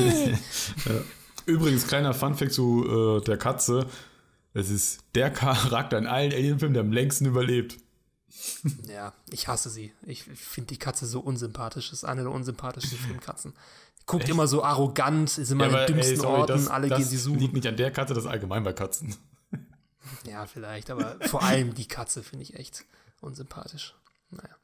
Ja. Übrigens, kleiner Funfact zu äh, der Katze. Es ist der Charakter in allen Alien-Filmen, der am längsten überlebt. Ja, ich hasse sie. Ich finde die Katze so unsympathisch. Das ist eine der unsympathischsten Filmkatzen. Guckt Echt? immer so arrogant, ist immer ja, an den dümmsten ey, sorry, Orten, das, alle das gehen sie suchen. Liegt nicht an der Katze, das ist allgemein bei Katzen. Ja, vielleicht, aber vor allem die Katze finde ich echt unsympathisch. Naja.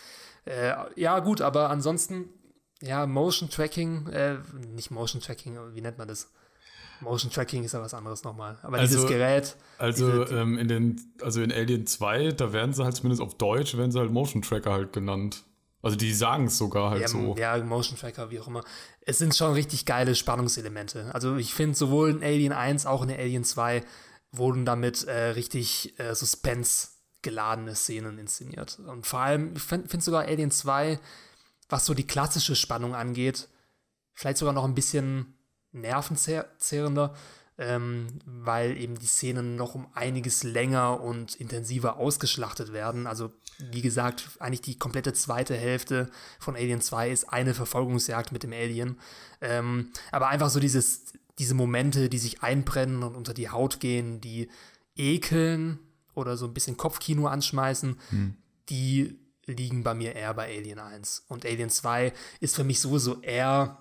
Äh, ja, gut, aber ansonsten, ja, Motion Tracking, äh, nicht Motion Tracking, wie nennt man das? Motion Tracking ist ja was anderes nochmal. Aber also, dieses Gerät. Also, diese, ähm, in den, also in Alien zwei, da werden sie halt zumindest auf Deutsch, werden sie halt Motion Tracker halt genannt. Also die sagen es sogar halt ja, so. Ja, Motion Tracker, wie auch immer. Es sind schon richtig geile Spannungselemente. Also ich finde, sowohl in Alien eins, auch in Alien zwei wurden damit äh, richtig äh, Suspense geladene Szenen inszeniert. Und vor allem, ich finde find sogar Alien zwei, was so die klassische Spannung angeht, vielleicht sogar noch ein bisschen nervenzehrender, ähm, weil eben die Szenen noch um einiges länger und intensiver ausgeschlachtet werden. Also, wie gesagt, eigentlich die komplette zweite Hälfte von Alien zwei ist eine Verfolgungsjagd mit dem Alien. Ähm, aber einfach so dieses, diese Momente, die sich einbrennen und unter die Haut gehen, die ekeln oder so ein bisschen Kopfkino anschmeißen, hm. die liegen bei mir eher bei Alien eins. Und Alien zwei ist für mich sowieso eher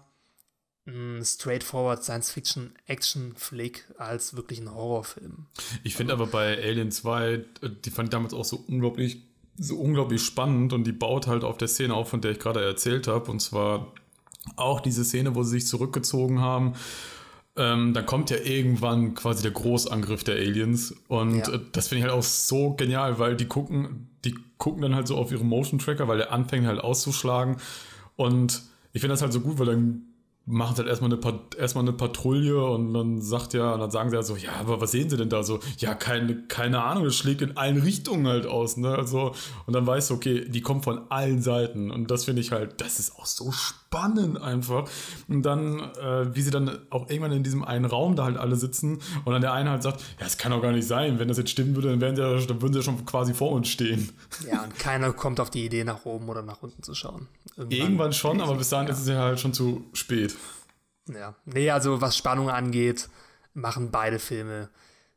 ein straightforward Science-Fiction-Action-Flick als wirklich ein Horrorfilm. Ich finde aber bei Alien zwei, die fand ich damals auch so unglaublich so unglaublich spannend und die baut halt auf der Szene auf, von der ich gerade erzählt habe. Und zwar auch diese Szene, wo sie sich zurückgezogen haben. Ähm, dann kommt ja irgendwann quasi der Großangriff der Aliens. Und ja. äh, das finde ich halt auch so genial, weil die gucken, die gucken dann halt so auf ihre Motion Tracker, weil der anfängt halt auszuschlagen. Und ich finde das halt so gut, weil dann machen sie halt erstmal eine, Pat- erstmal eine Patrouille und dann sagt ja, und dann sagen sie halt so, ja, aber was sehen sie denn da so? Ja, keine, keine Ahnung, das schlägt in allen Richtungen halt aus, ne? Also, und dann weißt du, okay, die kommen von allen Seiten. Und das finde ich halt, das ist auch so spannend einfach. Und dann, äh, wie sie dann auch irgendwann in diesem einen Raum da halt alle sitzen und dann der eine halt sagt, ja, es kann doch gar nicht sein, wenn das jetzt stimmen würde, dann, wären sie ja, dann würden sie ja schon quasi vor uns stehen. Ja, und keiner kommt auf die Idee, nach oben oder nach unten zu schauen. Irgendwann, Irgendwann schon, aber bis dahin ja. ist es ja halt schon zu spät. Ja, nee, also was Spannung angeht, machen beide Filme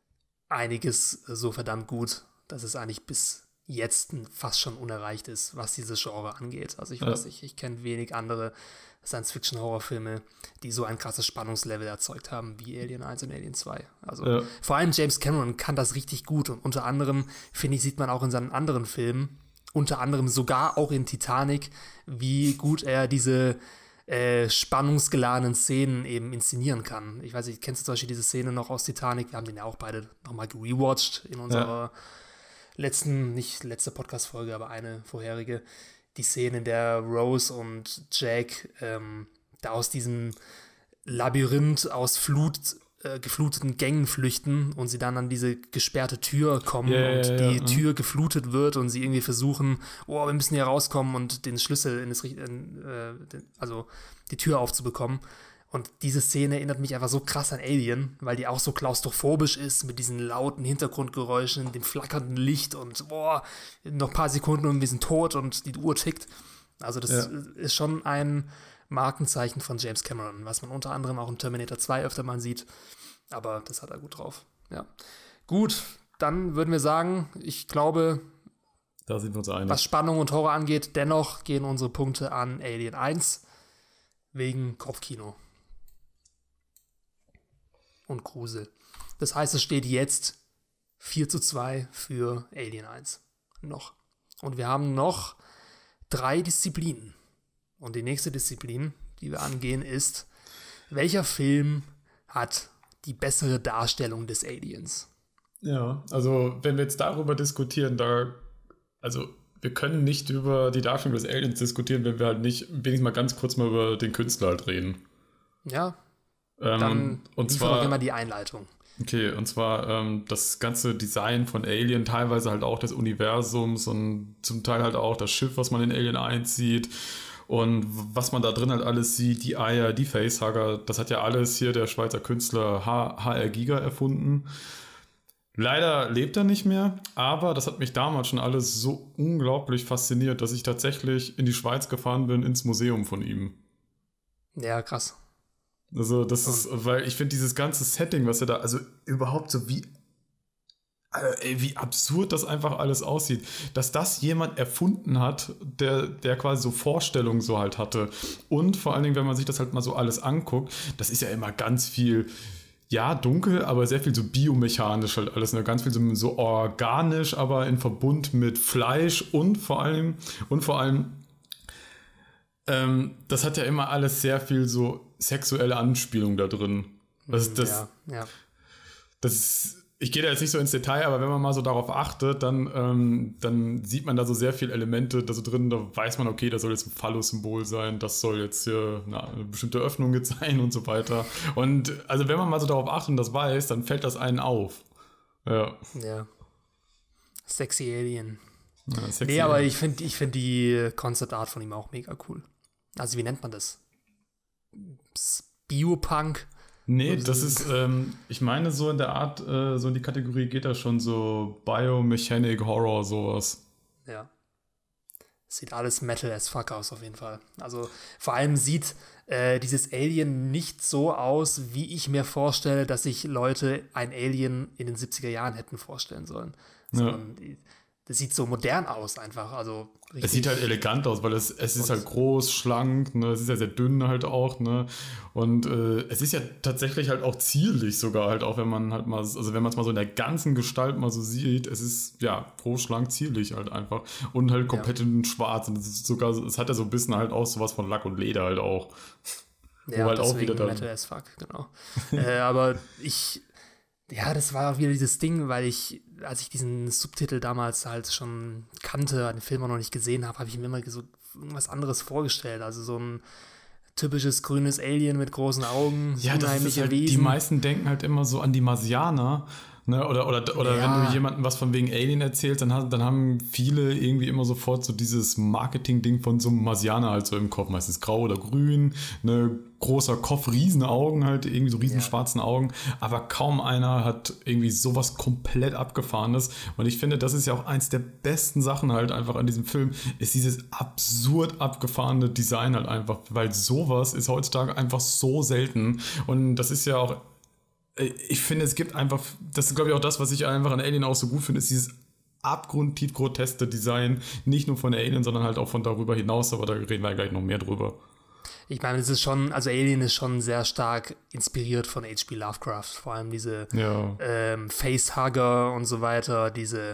einiges so verdammt gut, dass es eigentlich bis jetzt fast schon unerreicht ist, was dieses Genre angeht. Also ich weiß nicht, ich kenne wenig andere Science-Fiction-Horrorfilme, die so ein krasses Spannungslevel erzeugt haben wie Alien eins und Alien zwei. Also ja. vor allem James Cameron kann das richtig gut und unter anderem, finde ich, sieht man auch in seinen anderen Filmen, unter anderem sogar auch in Titanic, wie gut er diese äh, spannungsgeladenen Szenen eben inszenieren kann. Ich weiß nicht, kennst du zum Beispiel diese Szene noch aus Titanic? Wir haben den ja auch beide nochmal gerewatcht in unserer ja. letzten, nicht letzte Podcast-Folge, aber eine vorherige. Die Szene, in der Rose und Jack ähm, da aus diesem Labyrinth aus Flut äh, gefluteten Gängen flüchten und sie dann an diese gesperrte Tür kommen yeah, und die yeah, Tür yeah. geflutet wird und sie irgendwie versuchen, oh, wir müssen hier rauskommen und den Schlüssel in das, in, äh, den, also die Tür aufzubekommen. Und diese Szene erinnert mich einfach so krass an Alien, weil die auch so klaustrophobisch ist, mit diesen lauten Hintergrundgeräuschen, dem flackernden Licht und boah, noch ein paar Sekunden und wir sind tot und die Uhr tickt. Also das ja. ist schon ein Markenzeichen von James Cameron, was man unter anderem auch in Terminator zwei öfter mal sieht. Aber das hat er gut drauf. Ja. Gut, dann würden wir sagen, ich glaube, da sind wir uns einig. Was Spannung und Horror angeht, dennoch gehen unsere Punkte an Alien eins wegen Kopfkino und Grusel. Das heißt, es steht jetzt vier zu zwei für Alien eins. Noch. Und wir haben noch drei Disziplinen. Und die nächste Disziplin, die wir angehen, ist, welcher Film hat die bessere Darstellung des Aliens? Ja, also wenn wir jetzt darüber diskutieren, da, also wir können nicht über die Darstellung des Aliens diskutieren, wenn wir halt nicht wenigstens mal ganz kurz mal über den Künstler halt reden. Ja, ähm, dann und zwar auch immer die Einleitung. Okay, und zwar ähm, das ganze Design von Alien, teilweise halt auch des Universums und zum Teil halt auch das Schiff, was man in Alien eins sieht und was man da drin halt alles sieht, die Eier, die Facehugger, das hat ja alles hier der Schweizer Künstler H R. Giger erfunden. Leider lebt er nicht mehr, aber das hat mich damals schon alles so unglaublich fasziniert, dass ich tatsächlich in die Schweiz gefahren bin, ins Museum von ihm. Ja, krass. Also das ist, weil ich finde dieses ganze Setting, was er da, also überhaupt so wie, äh, wie absurd das einfach alles aussieht, dass das jemand erfunden hat, der, der quasi so Vorstellungen so halt hatte. Und vor allen Dingen, wenn man sich das halt mal so alles anguckt, das ist ja immer ganz viel, ja, dunkel, aber sehr viel so biomechanisch halt alles, ne? Ganz viel so, so organisch, aber in Verbund mit Fleisch und vor allem, und vor allem, ähm, das hat ja immer alles sehr viel so sexuelle Anspielung da drin. Das, das, ja, ja. Das ist, ich gehe da jetzt nicht so ins Detail, aber wenn man mal so darauf achtet, dann, ähm, dann sieht man da so sehr viele Elemente da so drin, da weiß man, okay, das soll jetzt ein Phallus-Symbol sein, das soll jetzt hier eine, eine bestimmte Öffnung jetzt sein und so weiter. Und also wenn man mal so darauf achtet und das weiß, dann fällt das einen auf. Ja. Ja. Sexy Alien. Ja, sexy nee, aber ich finde ich find die Concept Art von ihm auch mega cool. Also wie nennt man das? Biopunk? Nee, das ist, ähm, ich meine, so in der Art, äh, so in die Kategorie geht das schon so Biomechanic Horror, sowas. Ja. Sieht alles Metal as fuck aus, auf jeden Fall. Also vor allem sieht äh, dieses Alien nicht so aus, wie ich mir vorstelle, dass sich Leute ein Alien in den siebziger Jahren hätten vorstellen sollen. Sondern ja. das sieht so modern aus einfach. Also es sieht halt elegant aus, weil es, es ist halt groß, schlank, ne? Es ist ja sehr dünn halt auch, ne? Und äh, es ist ja tatsächlich halt auch zierlich sogar halt auch, wenn man halt mal, also wenn man es mal so in der ganzen Gestalt mal so sieht, es ist ja groß, schlank, zierlich halt einfach und halt komplett ja. in schwarz und es ist sogar, es hat ja so ein bisschen halt auch sowas von Lack und Leder halt auch. Ja, halt auch wieder Metal as fuck, genau. äh, aber ich, ja, das war auch wieder dieses Ding, weil ich, als ich diesen Subtitel damals halt schon kannte, den Film auch noch nicht gesehen habe, habe ich mir immer so irgendwas anderes vorgestellt. Also so ein typisches grünes Alien mit großen Augen, ja, das ist halt, Wesen. Die meisten denken halt immer so an die Marsianer. Ne, oder oder, oder ja. wenn du jemandem was von wegen Alien erzählst, dann, dann haben viele irgendwie immer sofort so dieses Marketing-Ding von so einem Marsianer halt so im Kopf. Meistens grau oder grün, ne, großer Kopf, riesen Augen halt, irgendwie so riesen ja. schwarzen Augen. Aber kaum einer hat irgendwie sowas komplett Abgefahrenes. Und ich finde, das ist ja auch eins der besten Sachen halt einfach an diesem Film, ist dieses absurd abgefahrene Design halt einfach. Weil sowas ist heutzutage einfach so selten. Und das ist ja auch ich finde, es gibt einfach, das ist glaube ich auch das, was ich einfach an Alien auch so gut finde, ist dieses abgrundtief groteske Design, nicht nur von Alien, sondern halt auch von darüber hinaus, aber da reden wir ja gleich noch mehr drüber. Ich meine, es ist schon, also Alien ist schon sehr stark inspiriert von H P Lovecraft, vor allem diese ja. ähm, Facehugger und so weiter, diese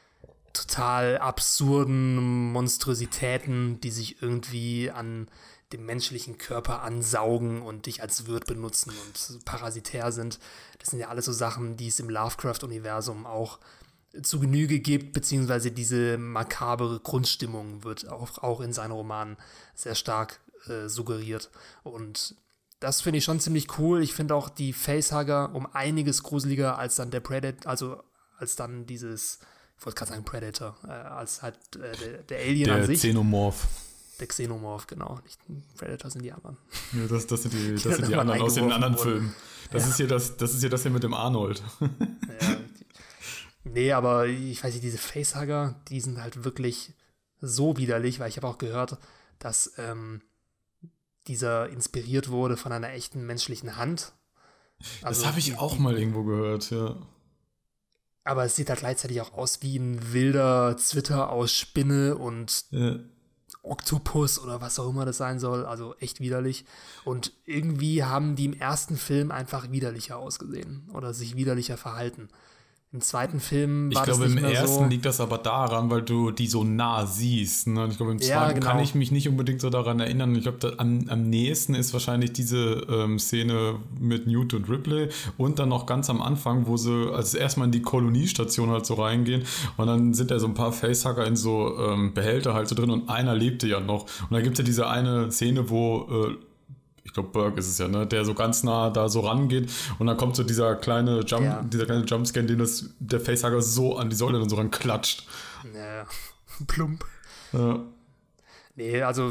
total absurden Monstrositäten, die sich irgendwie an dem menschlichen Körper ansaugen und dich als Wirt benutzen und parasitär sind. Das sind ja alles so Sachen, die es im Lovecraft-Universum auch zu Genüge gibt, beziehungsweise diese makabere Grundstimmung wird auch, auch in seinen Romanen sehr stark äh, suggeriert. Und das finde ich schon ziemlich cool. Ich finde auch die Facehugger um einiges gruseliger als dann der Predator, also als dann dieses, ich wollte gerade sagen Predator, äh, als halt äh, der, der Alien der an sich. Der Xenomorph. Der Xenomorph, genau. Nicht Predator sind die anderen. Ja, das, das sind die, das sind die anderen aus den anderen Filmen. Das, ja. ist hier das, das ist hier das hier mit dem Arnold. Ja. Nee, aber ich weiß nicht, diese Facehugger, die sind halt wirklich so widerlich, weil ich habe auch gehört, dass ähm, dieser inspiriert wurde von einer echten menschlichen Hand. Also das habe ich die, auch mal irgendwo gehört, ja. Aber es sieht halt gleichzeitig auch aus wie ein wilder Zwitter aus Spinne und ja. Oktopus oder was auch immer das sein soll, also echt widerlich. Und irgendwie haben die im ersten Film einfach widerlicher ausgesehen oder sich widerlicher verhalten. Im zweiten Film war ich glaube, das nicht im mehr ersten so. liegt das aber daran, weil du die so nah siehst. Ne? Ich glaube, im Ja, zweiten genau. kann ich mich nicht unbedingt so daran erinnern. Ich glaube, am, am nächsten ist wahrscheinlich diese ähm, Szene mit Newt und Ripley und dann noch ganz am Anfang, wo sie als erstmal in die Koloniestation halt so reingehen und dann sind da so ein paar Facehugger in so ähm, Behälter halt so drin und einer lebte ja noch. Und da gibt es ja diese eine Szene, wo äh, ich glaube, Burke ist es ja, ne, der so ganz nah da so rangeht und dann kommt so dieser kleine Jump, ja. dieser kleine Jumpscan, den das, der Facehugger so an die Säule dann so ran klatscht. Ja, plump. Ja. Nee, also,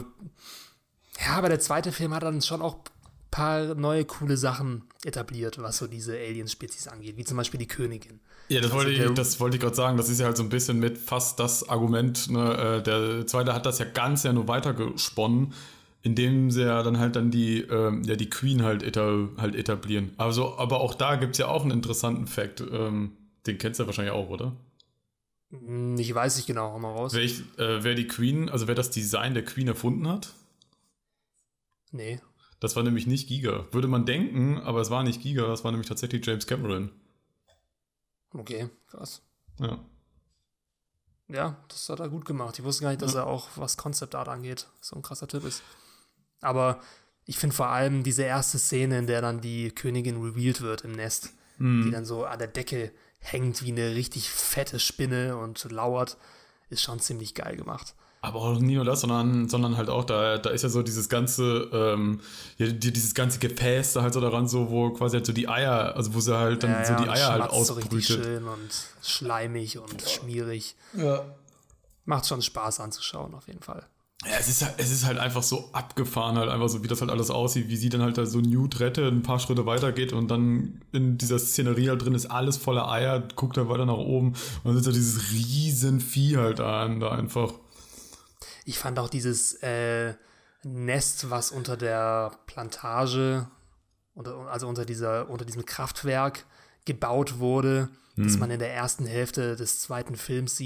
ja, aber der zweite Film hat dann schon auch ein paar neue coole Sachen etabliert, was so diese Alien-Spezies angeht, wie zum Beispiel die Königin. Ja, das also wollte ich, das wollte ich gerade sagen, das ist ja halt so ein bisschen mit fast das Argument, ne, der zweite hat das ja ganz ja nur weitergesponnen, indem sie ja dann halt dann die, ähm, ja, die Queen halt, eta- halt etablieren. Also, aber auch da gibt es ja auch einen interessanten Fact. Ähm, den kennst du ja wahrscheinlich auch, oder? Ich weiß nicht genau, hau mal raus. Wer, ich, äh, wer die Queen, also wer das Design der Queen erfunden hat? Nee. Das war nämlich nicht Giger. Würde man denken, aber es war nicht Giger, das war nämlich tatsächlich James Cameron. Okay, krass. Ja. Ja, das hat er gut gemacht. Ich wusste gar nicht, dass ja. er auch, was Concept Art angeht, so ein krasser Typ ist. Aber ich finde vor allem diese erste Szene, in der dann die Königin revealed wird im Nest, mhm. die dann so an der Decke hängt wie eine richtig fette Spinne und lauert, ist schon ziemlich geil gemacht. Aber auch nie nur das, sondern, sondern halt auch, da, da ist ja so dieses ganze, ähm, ja, dieses ganze Gefäß da halt so daran, so, wo quasi halt so die Eier, also wo sie halt dann ja, so die ja, Eier halt ausbrütet. So richtig schön und schleimig und oh. schmierig. Ja. Macht schon Spaß anzuschauen, auf jeden Fall. Ja, es ist, es ist halt einfach so abgefahren, halt einfach so, wie das halt alles aussieht, wie sie dann halt da so Newt rettet, ein paar Schritte weiter geht und dann in dieser Szenerie halt drin ist alles voller Eier, guckt dann weiter nach oben und dann ist da dieses riesen Vieh halt da, da einfach. Ich fand auch dieses äh, Nest, was unter der Plantage, unter, also unter, dieser, unter diesem Kraftwerk gebaut wurde, hm. das man in der ersten Hälfte des zweiten Films sieht,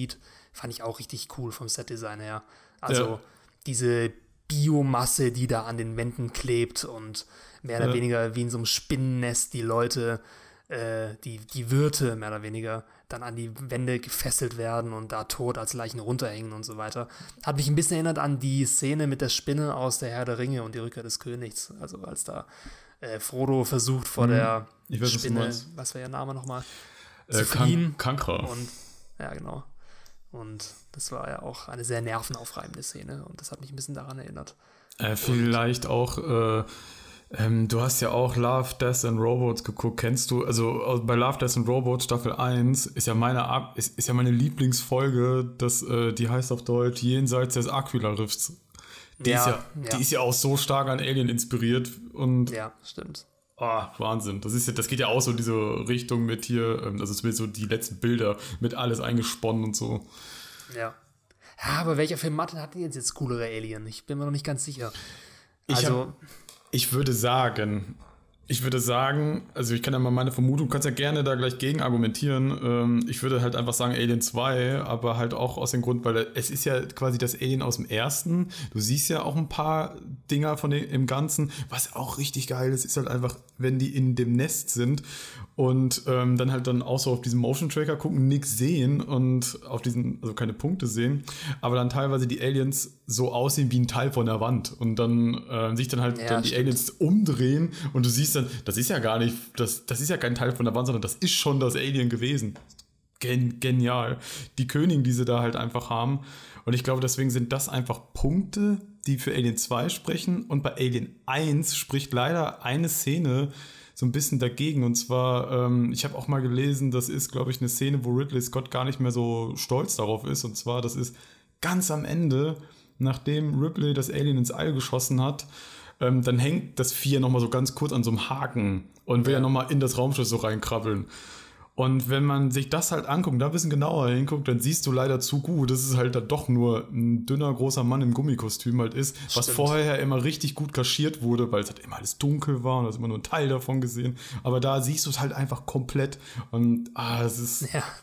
fand ich auch richtig cool vom Setdesign her. Also Ja. diese Biomasse, die da an den Wänden klebt und mehr oder Ja. weniger wie in so einem Spinnennest die Leute, äh, die, die Wirte mehr oder weniger, dann an die Wände gefesselt werden und da tot als Leichen runterhängen und so weiter. Hat mich ein bisschen erinnert an die Szene mit der Spinne aus der Herr der Ringe und die Rückkehr des Königs. Also als da äh, Frodo versucht vor Mhm. der Ich weiß, was du Spinne, meinst. was war ihr Name nochmal? Äh, Zu fliehen. Kan- Kankra. Und ja, genau. Und das war ja auch eine sehr nervenaufreibende Szene und das hat mich ein bisschen daran erinnert. Äh, vielleicht auch, äh, ähm, du hast ja auch Love, Death and Robots geguckt, kennst du, also äh, bei Love, Death and Robots Staffel eins ist ja meine, Ab- ist, ist ja meine Lieblingsfolge, das, äh, die heißt auf Deutsch Jenseits des Aquila-Rifts. Die, Ja, ist ja, ja. die ist ja auch so stark an Alien inspiriert und Ja, stimmt. ah, Wahnsinn. Das ist ja, das geht ja auch so in diese Richtung mit hier, ähm, also zumindest so die letzten Bilder mit alles eingesponnen und so. Ja. Ja, aber welcher Film hat, hat denn jetzt jetzt coolere Alien? Ich bin mir noch nicht ganz sicher. Ich Also, hab- Ich würde sagen, ich würde sagen, also ich kann ja mal meine Vermutung, du kannst ja gerne da gleich gegen argumentieren. Ähm, ich würde halt einfach sagen Alien zwei, aber halt auch aus dem Grund, weil es ist ja quasi das Alien aus dem ersten. Du siehst ja auch ein paar Dinger von dem, im Ganzen. Was auch richtig geil ist, ist halt einfach, wenn die in dem Nest sind und ähm, dann halt dann auch so auf diesen Motion Tracker gucken, nichts sehen und auf diesen, also keine Punkte sehen, aber dann teilweise die Aliens so aussehen wie ein Teil von der Wand und dann äh, sich dann halt Ja, dann die stimmt. Aliens umdrehen und du siehst dann, das ist ja gar nicht, das, das ist ja kein Teil von der Wand, sondern das ist schon das Alien gewesen. Gen genial. Die Königin, die sie da halt einfach haben. Und ich glaube, deswegen sind das einfach Punkte, die für Alien zwei sprechen. Und bei Alien eins spricht leider eine Szene so ein bisschen dagegen. Und zwar, ähm, ich habe auch mal gelesen, das ist, glaube ich, eine Szene, wo Ridley Scott gar nicht mehr so stolz darauf ist. Und zwar, das ist ganz am Ende, nachdem Ripley das Alien ins All geschossen hat, ähm, dann hängt das Vieh nochmal so ganz kurz an so einem Haken und will ja, Ja. ja nochmal in das Raumschiff so reinkrabbeln. Und wenn man sich das halt anguckt, da ein bisschen genauer hinguckt, dann siehst du leider zu gut, dass es halt dann doch nur ein dünner, großer Mann im Gummikostüm halt ist, was Stimmt. vorher ja immer richtig gut kaschiert wurde, weil es halt immer alles dunkel war und du hast immer nur einen Teil davon gesehen. Aber da siehst du es halt einfach komplett und ah, es ist... ja.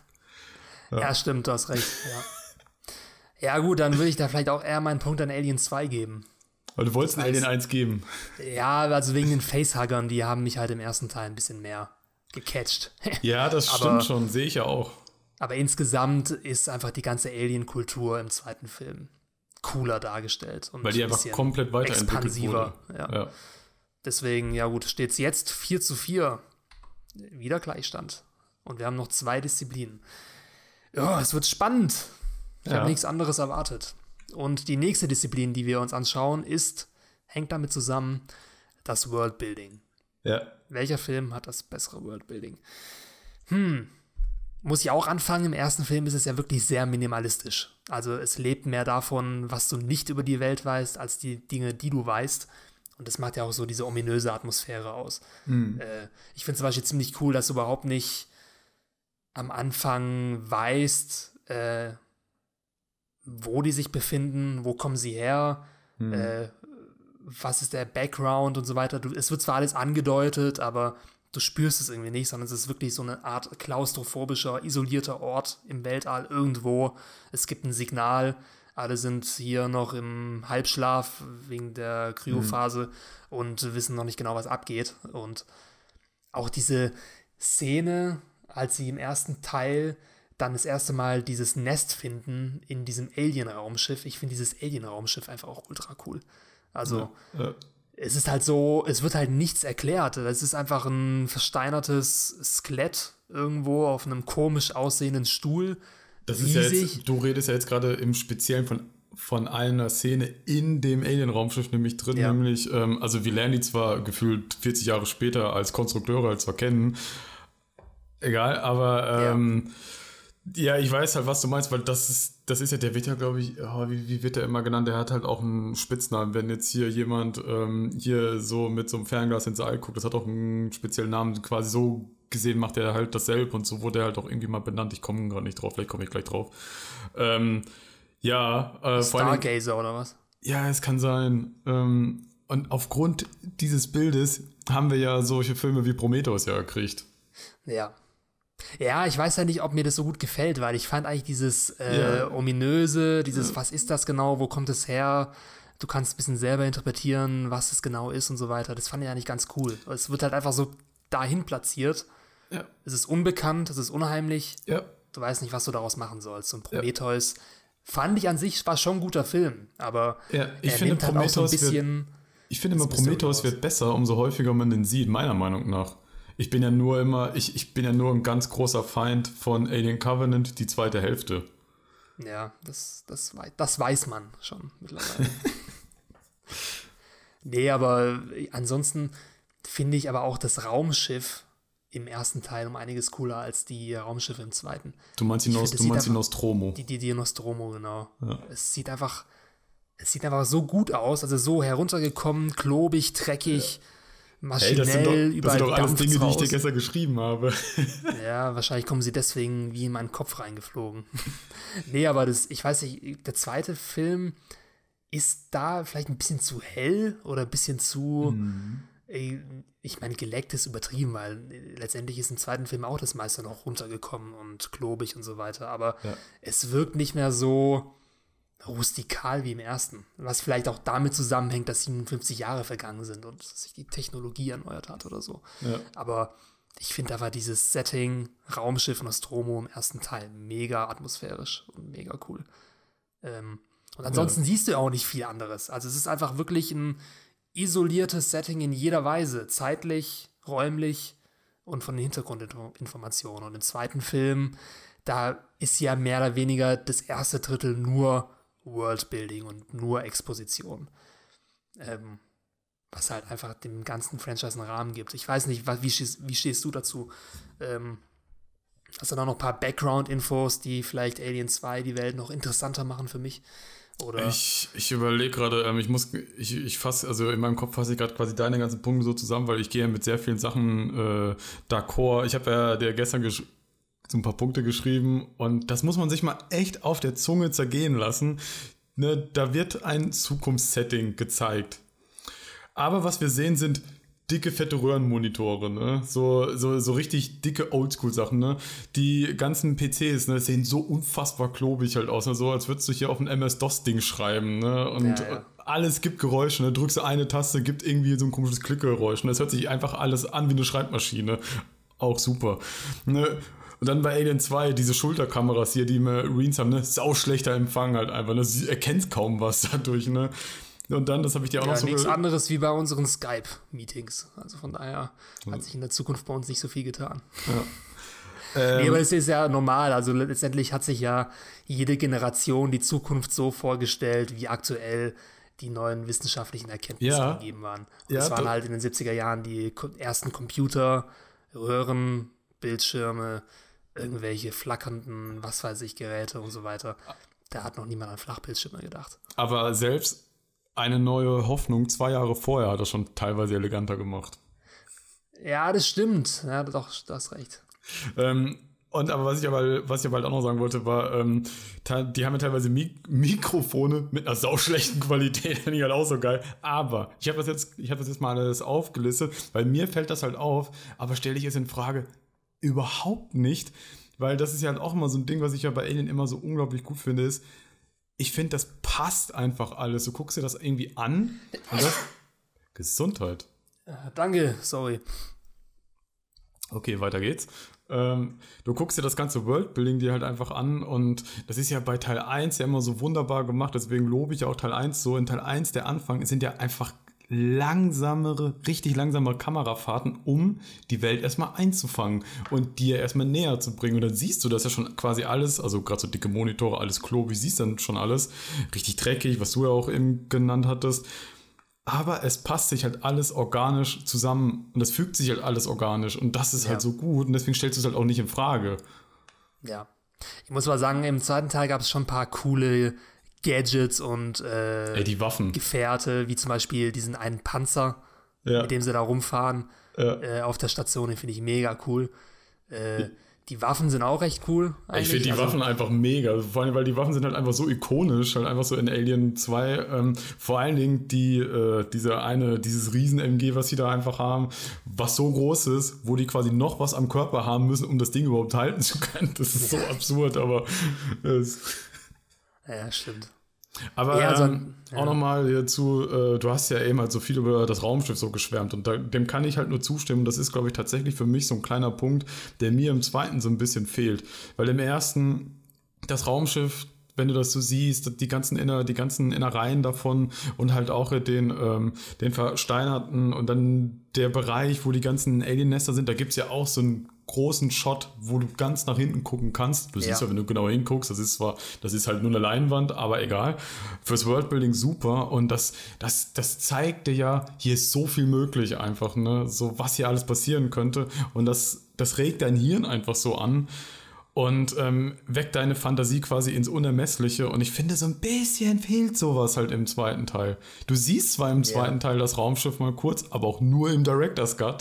Ja. Ja, stimmt, du hast recht. Ja. Ja, gut, dann würde ich da vielleicht auch eher meinen Punkt an Alien zwei geben. Weil du wolltest Das ein Alien heißt- eins geben. Ja, also wegen den Facehuggern, die haben mich halt im ersten Teil ein bisschen mehr gecatcht. Ja, das Aber- stimmt schon, sehe ich ja auch. Aber insgesamt ist einfach die ganze Alien-Kultur im zweiten Film cooler dargestellt. Und Weil die ein einfach bisschen komplett weiterentwickelt expansiver. wurde. Ja. Ja. Deswegen, ja gut, steht es jetzt vier zu vier. Wieder Gleichstand. Und wir haben noch zwei Disziplinen. Ja, es wird spannend. Ich Ja. habe nichts anderes erwartet. Und die nächste Disziplin, die wir uns anschauen, ist, hängt damit zusammen, das Worldbuilding. Ja. Welcher Film hat das bessere Worldbuilding? Hm, muss ich auch anfangen. Im ersten Film ist es ja wirklich sehr minimalistisch. Also es lebt mehr davon, was du nicht über die Welt weißt, als die Dinge, die du weißt. Und das macht ja auch so diese ominöse Atmosphäre aus. Mhm. Äh, ich finde zum Beispiel ziemlich cool, dass du überhaupt nicht am Anfang weißt, äh, wo die sich befinden, wo kommen sie her, Mhm. äh, was ist der Background und so weiter. Du, es wird zwar alles angedeutet, aber du spürst es irgendwie nicht, sondern es ist wirklich so eine Art klaustrophobischer, isolierter Ort im Weltall irgendwo. Es gibt ein Signal, alle sind hier noch im Halbschlaf wegen der Kryophase und wissen noch nicht genau, was abgeht. Und auch diese Szene, als sie im ersten Teil dann das erste Mal dieses Nest finden in diesem Alien-Raumschiff. Ich finde dieses Alien-Raumschiff einfach auch ultra cool. Also, Ja. es ist halt so, es wird halt nichts erklärt. Es ist einfach ein versteinertes Skelett irgendwo auf einem komisch aussehenden Stuhl. Das ist ja Riesig. jetzt, du redest ja jetzt gerade im Speziellen von, von einer Szene in dem Alien-Raumschiff nämlich drin, Ja. nämlich, ähm, also wir lernen die zwar gefühlt vierzig Jahre später als Konstrukteure halt zwar kennen, egal, aber ähm, ja. ich weiß halt, was du meinst, weil das ist, das ist ja, der wird ja, glaube ich, oh, wie, wie wird der immer genannt, der hat halt auch einen Spitznamen, wenn jetzt hier jemand ähm, hier so mit so einem Fernglas ins All guckt, das hat auch einen speziellen Namen, quasi so gesehen macht er halt dasselbe und so wurde er halt auch irgendwie mal benannt, ich komme gerade nicht drauf, vielleicht komme ich gleich drauf. Ähm, ja, äh, vor allem, Stargazer oder was? ja, es kann sein. Ähm, und aufgrund dieses Bildes haben wir ja solche Filme wie Prometheus ja gekriegt. Ja. Ja, ich weiß ja nicht, ob mir das so gut gefällt, weil ich fand eigentlich dieses äh, Ja. ominöse, dieses, Ja. was ist das genau, wo kommt es her? Du kannst ein bisschen selber interpretieren, was es genau ist und so weiter. Das fand ich eigentlich ganz cool. Es wird halt einfach so dahin platziert. Ja. Es ist unbekannt, es ist unheimlich. Ja. Du weißt nicht, was du daraus machen sollst. Und Ja. Prometheus fand ich an sich, war schon ein guter Film, aber Ja, ich er finde, nimmt halt auch so ein Prometheus wird- bisschen. Ich finde immer, Das Mystery Prometheus raus. wird besser, umso häufiger man den sieht, meiner Meinung nach. Ich bin ja nur immer, ich, ich bin ja nur ein ganz großer Feind von Alien Covenant, die zweite Hälfte. Ja, das, das, wei- das weiß man schon mittlerweile. Nee, aber ansonsten finde ich aber auch das Raumschiff im ersten Teil um einiges cooler als die Raumschiffe im zweiten. Du meinst die, Ich Nos, finde, das du sieht meinst die einfach- Nostromo. Die, die, die Nostromo, genau. Ja. Es sieht einfach, es sieht einfach so gut aus, also so heruntergekommen, klobig, dreckig, Hey, maschinell, das sind doch, das überall sind doch alles dampft's Dinge, die ich dir raus. gestern geschrieben habe. Ja, wahrscheinlich kommen sie deswegen wie in meinen Kopf reingeflogen. Nee, aber das, ich weiß nicht, der zweite Film ist da vielleicht ein bisschen zu hell oder ein bisschen zu, Mhm. ey, ich meine, geleckt ist übertrieben, weil letztendlich ist im zweiten Film auch das meiste noch runtergekommen und klobig und so weiter, aber Ja. es wirkt nicht mehr so rustikal wie im ersten, was vielleicht auch damit zusammenhängt, dass siebenundfünfzig Jahre vergangen sind und sich die Technologie erneuert hat oder so. Ja. Aber ich finde, da war dieses Setting, Raumschiff Nostromo im ersten Teil mega atmosphärisch und mega cool. Ähm, und ansonsten siehst du ja auch nicht viel anderes. Also es ist einfach wirklich ein isoliertes Setting in jeder Weise, zeitlich, räumlich und von den Hintergrundinformationen. Und im zweiten Film, da ist ja mehr oder weniger das erste Drittel nur Worldbuilding und nur Exposition. Ähm, was halt einfach dem ganzen Franchise einen Rahmen gibt. Ich weiß nicht, was, wie, stehst, wie stehst du dazu? Ähm, hast du da noch ein paar Background-Infos, die vielleicht Alien zwei die Welt noch interessanter machen für mich? Oder? Ich, ich überlege gerade, ähm, ich muss, ich, ich fasse, also in meinem Kopf fasse ich gerade quasi deine ganzen Punkte so zusammen, weil ich gehe ja mit sehr vielen Sachen äh, d'accord. Ich habe ja der gestern gesch- so ein paar Punkte geschrieben und das muss man sich mal echt auf der Zunge zergehen lassen. Ne, da wird ein Zukunftssetting gezeigt. Aber was wir sehen, sind dicke, fette Röhrenmonitore, ne? So, so, so richtig dicke Oldschool-Sachen, ne? Die ganzen P Cs, ne, sehen so unfassbar klobig halt aus, ne? So als würdest du hier auf ein M S-DOS-Ding schreiben, ne? Und Ja, ja. alles gibt Geräusche, ne? Drückst du eine Taste, gibt irgendwie so ein komisches Klickgeräusch, ne? Das hört sich einfach alles an wie eine Schreibmaschine. Auch super, ne? Und dann bei Alien zwei, diese Schulterkameras hier, die Marines haben, ne? Sau schlechter Empfang halt einfach, ne? Sie erkennt kaum was dadurch, ne? Und dann, das habe ich dir auch Ja, noch so... nichts ge- anderes wie bei unseren Skype-Meetings. Also von daher hat sich in der Zukunft bei uns nicht so viel getan. Ähm, Nee, aber es ist ja normal. Also letztendlich hat sich ja jede Generation die Zukunft so vorgestellt, wie aktuell die neuen wissenschaftlichen Erkenntnisse Ja. gegeben waren. Und Ja, das waren da- halt in den siebziger Jahren die ko- ersten Computer, Röhren, Bildschirme, irgendwelche flackernden, was weiß ich, Geräte und so weiter. Da hat noch niemand an Flachbildschirme gedacht. Aber selbst eine neue Hoffnung zwei Jahre vorher hat er schon teilweise eleganter gemacht. Ja, das stimmt. Ja, doch, du hast recht. Ähm, und aber was ich aber, was ich aber halt auch noch sagen wollte, war, ähm, ta- die haben ja teilweise Mik- Mikrofone mit einer sauschlechten Qualität, finde ich halt auch so geil. Aber ich habe das jetzt, ich habe das jetzt mal alles aufgelistet, weil mir fällt das halt auf, aber stelle ich es in Frage überhaupt nicht, weil das ist ja halt auch immer so ein Ding, was ich ja bei Alien immer so unglaublich gut finde, ist, ich finde, das passt einfach alles. Du guckst dir das irgendwie an und das, Gesundheit. Äh, danke, sorry. Okay, weiter geht's. Ähm, du guckst dir das ganze Worldbuilding dir halt einfach an und das ist ja bei Teil eins ja immer so wunderbar gemacht, deswegen lobe ich ja auch Teil eins so. In Teil eins, der Anfang, sind ja einfach langsamere, richtig langsamere Kamerafahrten, um die Welt erstmal einzufangen und dir erstmal näher zu bringen. Und dann siehst du das ja schon quasi alles, also gerade so dicke Monitore, alles klobig, siehst dann schon alles, richtig dreckig, was du ja auch eben genannt hattest. Aber es passt sich halt alles organisch zusammen und es fügt sich halt alles organisch und das ist Ja. halt so gut und deswegen stellst du es halt auch nicht in Frage. Ja. Ich muss mal sagen, im zweiten Teil gab es schon ein paar coole Gadgets und äh, Ey, die Waffen. Gefährte, wie zum Beispiel diesen einen Panzer, Ja. mit dem sie da rumfahren Ja. äh, auf der Station, den finde ich mega cool. Äh, Die Waffen sind auch recht cool. Ich finde die also, Waffen einfach mega. Vor allem, weil die Waffen sind halt einfach so ikonisch, halt einfach so in Alien zwei. Ähm, vor allen Dingen die, äh, diese eine, dieses Riesen-M G, was sie da einfach haben, was so groß ist, wo die quasi noch was am Körper haben müssen, um das Ding überhaupt halten zu können. Das ist so absurd, aber äh, ja, stimmt. Aber ja, also, ähm, ja. auch nochmal hierzu, äh, du hast ja eben halt so viel über das Raumschiff so geschwärmt und da, dem kann ich halt nur zustimmen. Das ist, glaube ich, tatsächlich für mich so ein kleiner Punkt, der mir im zweiten so ein bisschen fehlt. Weil im ersten, das Raumschiff, wenn du das so siehst, die ganzen, Inner, die ganzen Innereien davon und halt auch den, ähm, den versteinerten und dann der Bereich, wo die ganzen Alien-Nester sind, da gibt es ja auch so einen großen Shot, wo du ganz nach hinten gucken kannst. Du siehst ja, ja wenn du genau hinguckst, das ist zwar, das ist halt nur eine Leinwand, aber egal. Fürs Worldbuilding super und das, das, das zeigt dir ja, hier ist so viel möglich einfach, ne, so was hier alles passieren könnte und das, das regt dein Hirn einfach so an und ähm, weckt deine Fantasie quasi ins Unermessliche und ich finde, so ein bisschen fehlt sowas halt im zweiten Teil. Du siehst zwar im zweiten ja. Teil das Raumschiff mal kurz, aber auch nur im Director's Cut.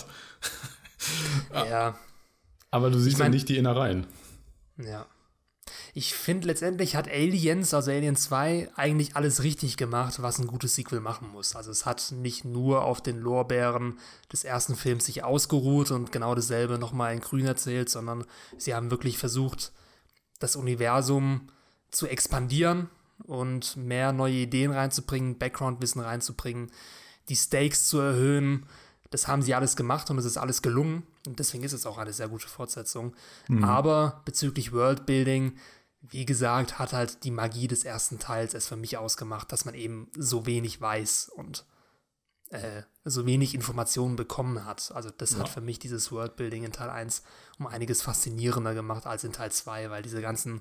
Ja. Aber du siehst ich mein, ja nicht die Innereien. Ja. Ich finde, letztendlich hat Aliens, also Alien zwei, eigentlich alles richtig gemacht, was ein gutes Sequel machen muss. Also es hat nicht nur auf den Lorbeeren des ersten Films sich ausgeruht und genau dasselbe nochmal in grün erzählt, sondern sie haben wirklich versucht, das Universum zu expandieren und mehr neue Ideen reinzubringen, Background-Wissen reinzubringen, die Stakes zu erhöhen. Das haben sie alles gemacht und es ist alles gelungen. Und deswegen ist es auch eine sehr gute Fortsetzung. Mhm. Aber bezüglich Worldbuilding, wie gesagt, hat halt die Magie des ersten Teils es für mich ausgemacht, dass man eben so wenig weiß und äh, so wenig Informationen bekommen hat. Also das ja. hat für mich dieses Worldbuilding in Teil eins um einiges faszinierender gemacht als in Teil zwei, weil diese ganzen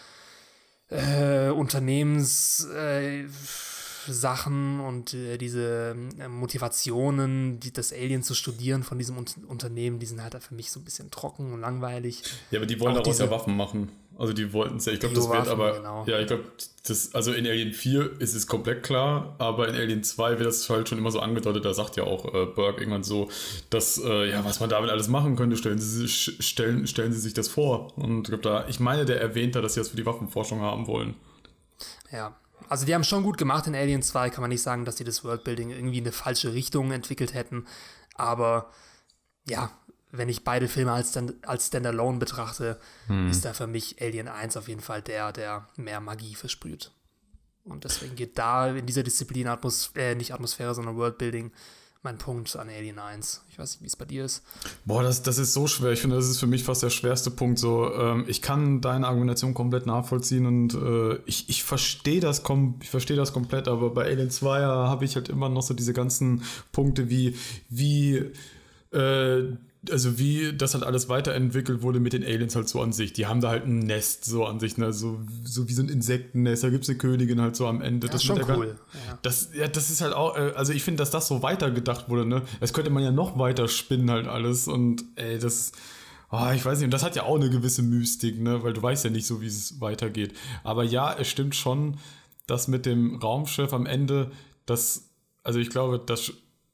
äh, Unternehmens... Äh, Sachen und äh, diese äh, Motivationen, die, das Alien zu studieren von diesem Un- Unternehmen, die sind halt für mich so ein bisschen trocken und langweilig. Ja, aber die wollen auch daraus ja Waffen machen. Also die wollten es ja, ich glaube, das wird aber, genau. ja, ich glaube, das, also in Alien vier ist es komplett klar, aber in Alien zwei wird das halt schon immer so angedeutet, da sagt ja auch äh, Burke irgendwann so, dass, äh, ja, was man damit alles machen könnte, stellen Sie sich, stellen, stellen Sie sich das vor. Und ich glaube, da, ich meine, der erwähnt da, dass sie das für die Waffenforschung haben wollen. Ja. Also die haben schon gut gemacht in Alien zwei, kann man nicht sagen, dass die das Worldbuilding irgendwie in eine falsche Richtung entwickelt hätten, aber ja, wenn ich beide Filme als, Stand- als Standalone betrachte, hm. ist da für mich Alien eins auf jeden Fall der, der mehr Magie versprüht. Und deswegen geht da in dieser Disziplin, Atmos- äh, nicht Atmosphäre, sondern Worldbuilding, mein Punkt an Alien eins. Ich weiß nicht, wie es bei dir ist. Boah, das, das ist so schwer. Ich finde, das ist für mich fast der schwerste Punkt. So, ähm, ich kann deine Argumentation komplett nachvollziehen und äh, ich, ich verstehe das, kom- ich versteh das komplett, aber bei Alien zwei habe ich halt immer noch so diese ganzen Punkte wie, wie äh, also wie das halt alles weiterentwickelt wurde mit den Aliens halt so an sich. Die haben da halt ein Nest so an sich, ne? so, so wie so ein Insektennest. Da gibt es eine Königin halt so am Ende. Das, das ist schon cool. Gar, ja. Das, ja, das ist halt auch, also ich finde, dass das so weitergedacht wurde, ne? Das könnte man ja noch weiter spinnen halt alles und ey, das, oh, ich weiß nicht, und das hat ja auch eine gewisse Mystik, ne? Weil du weißt ja nicht so, wie es weitergeht. Aber ja, es stimmt schon, dass mit dem Raumschiff am Ende, das, also ich glaube, das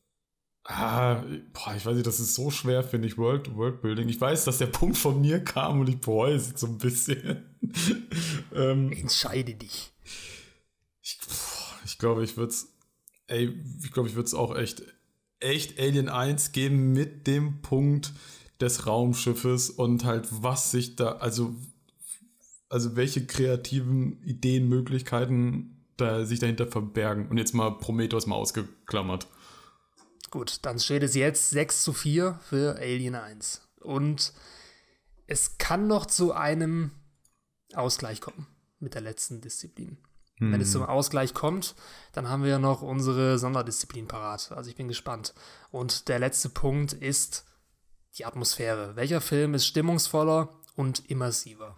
Ah, boah, ich weiß nicht, das ist so schwer, finde ich, World, Worldbuilding. Ich weiß, dass der Punkt von mir kam und ich bereue es so ein bisschen. ähm, Entscheide dich. Ich, ich glaube, ich würde es, ey, ich glaube, ich würde es auch echt, echt Alien eins geben mit dem Punkt des Raumschiffes und halt, was sich da, also, also welche kreativen Ideen, Möglichkeiten da sich dahinter verbergen. Und jetzt mal Prometheus mal ausgeklammert. Gut, dann steht es jetzt sechs zu vier für Alien eins. Und es kann noch zu einem Ausgleich kommen mit der letzten Disziplin. Hm. Wenn es zum Ausgleich kommt, dann haben wir ja noch unsere Sonderdisziplin parat. Also ich bin gespannt. Und der letzte Punkt ist die Atmosphäre. Welcher Film ist stimmungsvoller und immersiver?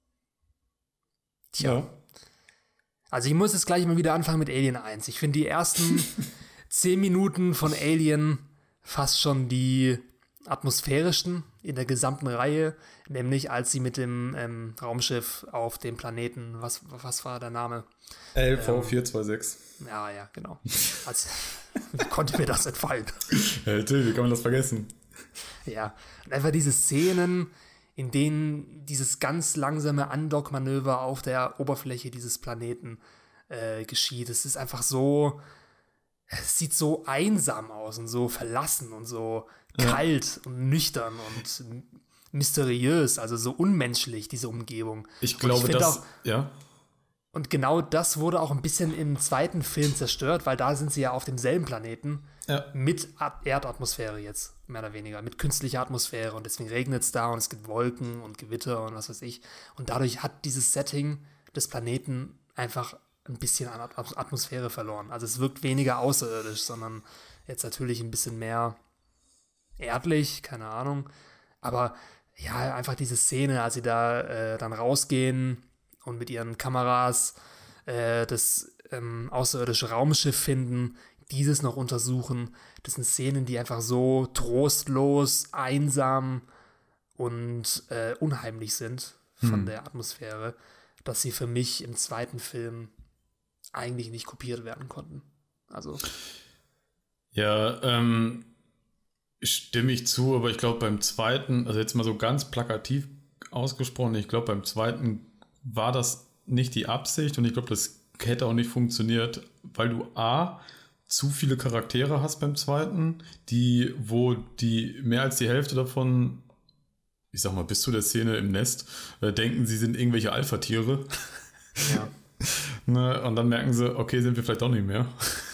Tja. Ja. Also ich muss jetzt gleich mal wieder anfangen mit Alien eins. Ich finde die ersten zehn Minuten von Alien fast schon die atmosphärischsten in der gesamten Reihe, nämlich als sie mit dem ähm, Raumschiff auf dem Planeten, was, was war der Name? L V vier zwei sechs. Ähm, ja, ja, genau. Als, wie konnte mir das entfallen? Ja, Till, wie kann man das vergessen? Ja, und einfach diese Szenen, in denen dieses ganz langsame Andock-Manöver auf der Oberfläche dieses Planeten äh, geschieht. Es ist einfach so, es sieht so einsam aus und so verlassen und so Ja. kalt und nüchtern und m- mysteriös, also so unmenschlich, diese Umgebung. Ich Und glaube, find dass. auch, Ja. und genau das wurde auch ein bisschen im zweiten Film zerstört, weil da sind sie ja auf demselben Planeten Ja. mit At- Erdatmosphäre jetzt, mehr oder weniger, mit künstlicher Atmosphäre und deswegen regnet es da und es gibt Wolken und Gewitter und was weiß ich. Und dadurch hat dieses Setting des Planeten einfach ein bisschen an At- Atmosphäre verloren. Also es wirkt weniger außerirdisch, sondern jetzt natürlich ein bisschen mehr erdlich, keine Ahnung. Aber ja, einfach diese Szene, als sie da äh, dann rausgehen und mit ihren Kameras äh, das ähm, außerirdische Raumschiff finden, dieses noch untersuchen. Das sind Szenen, die einfach so trostlos, einsam und äh, unheimlich sind von Hm. der Atmosphäre, dass sie für mich im zweiten Film eigentlich nicht kopiert werden konnten. Also, Ja, ähm, stimme ich zu, aber ich glaube beim zweiten, also jetzt mal so ganz plakativ ausgesprochen, ich glaube beim zweiten war das nicht die Absicht und ich glaube, das hätte auch nicht funktioniert, weil du A, zu viele Charaktere hast beim zweiten, die, wo die mehr als die Hälfte davon, ich sag mal, bis zu der Szene im Nest, äh, denken, sie sind irgendwelche Alpha-Tiere. ja. Ne, und dann merken sie, okay, sind wir vielleicht doch nicht mehr.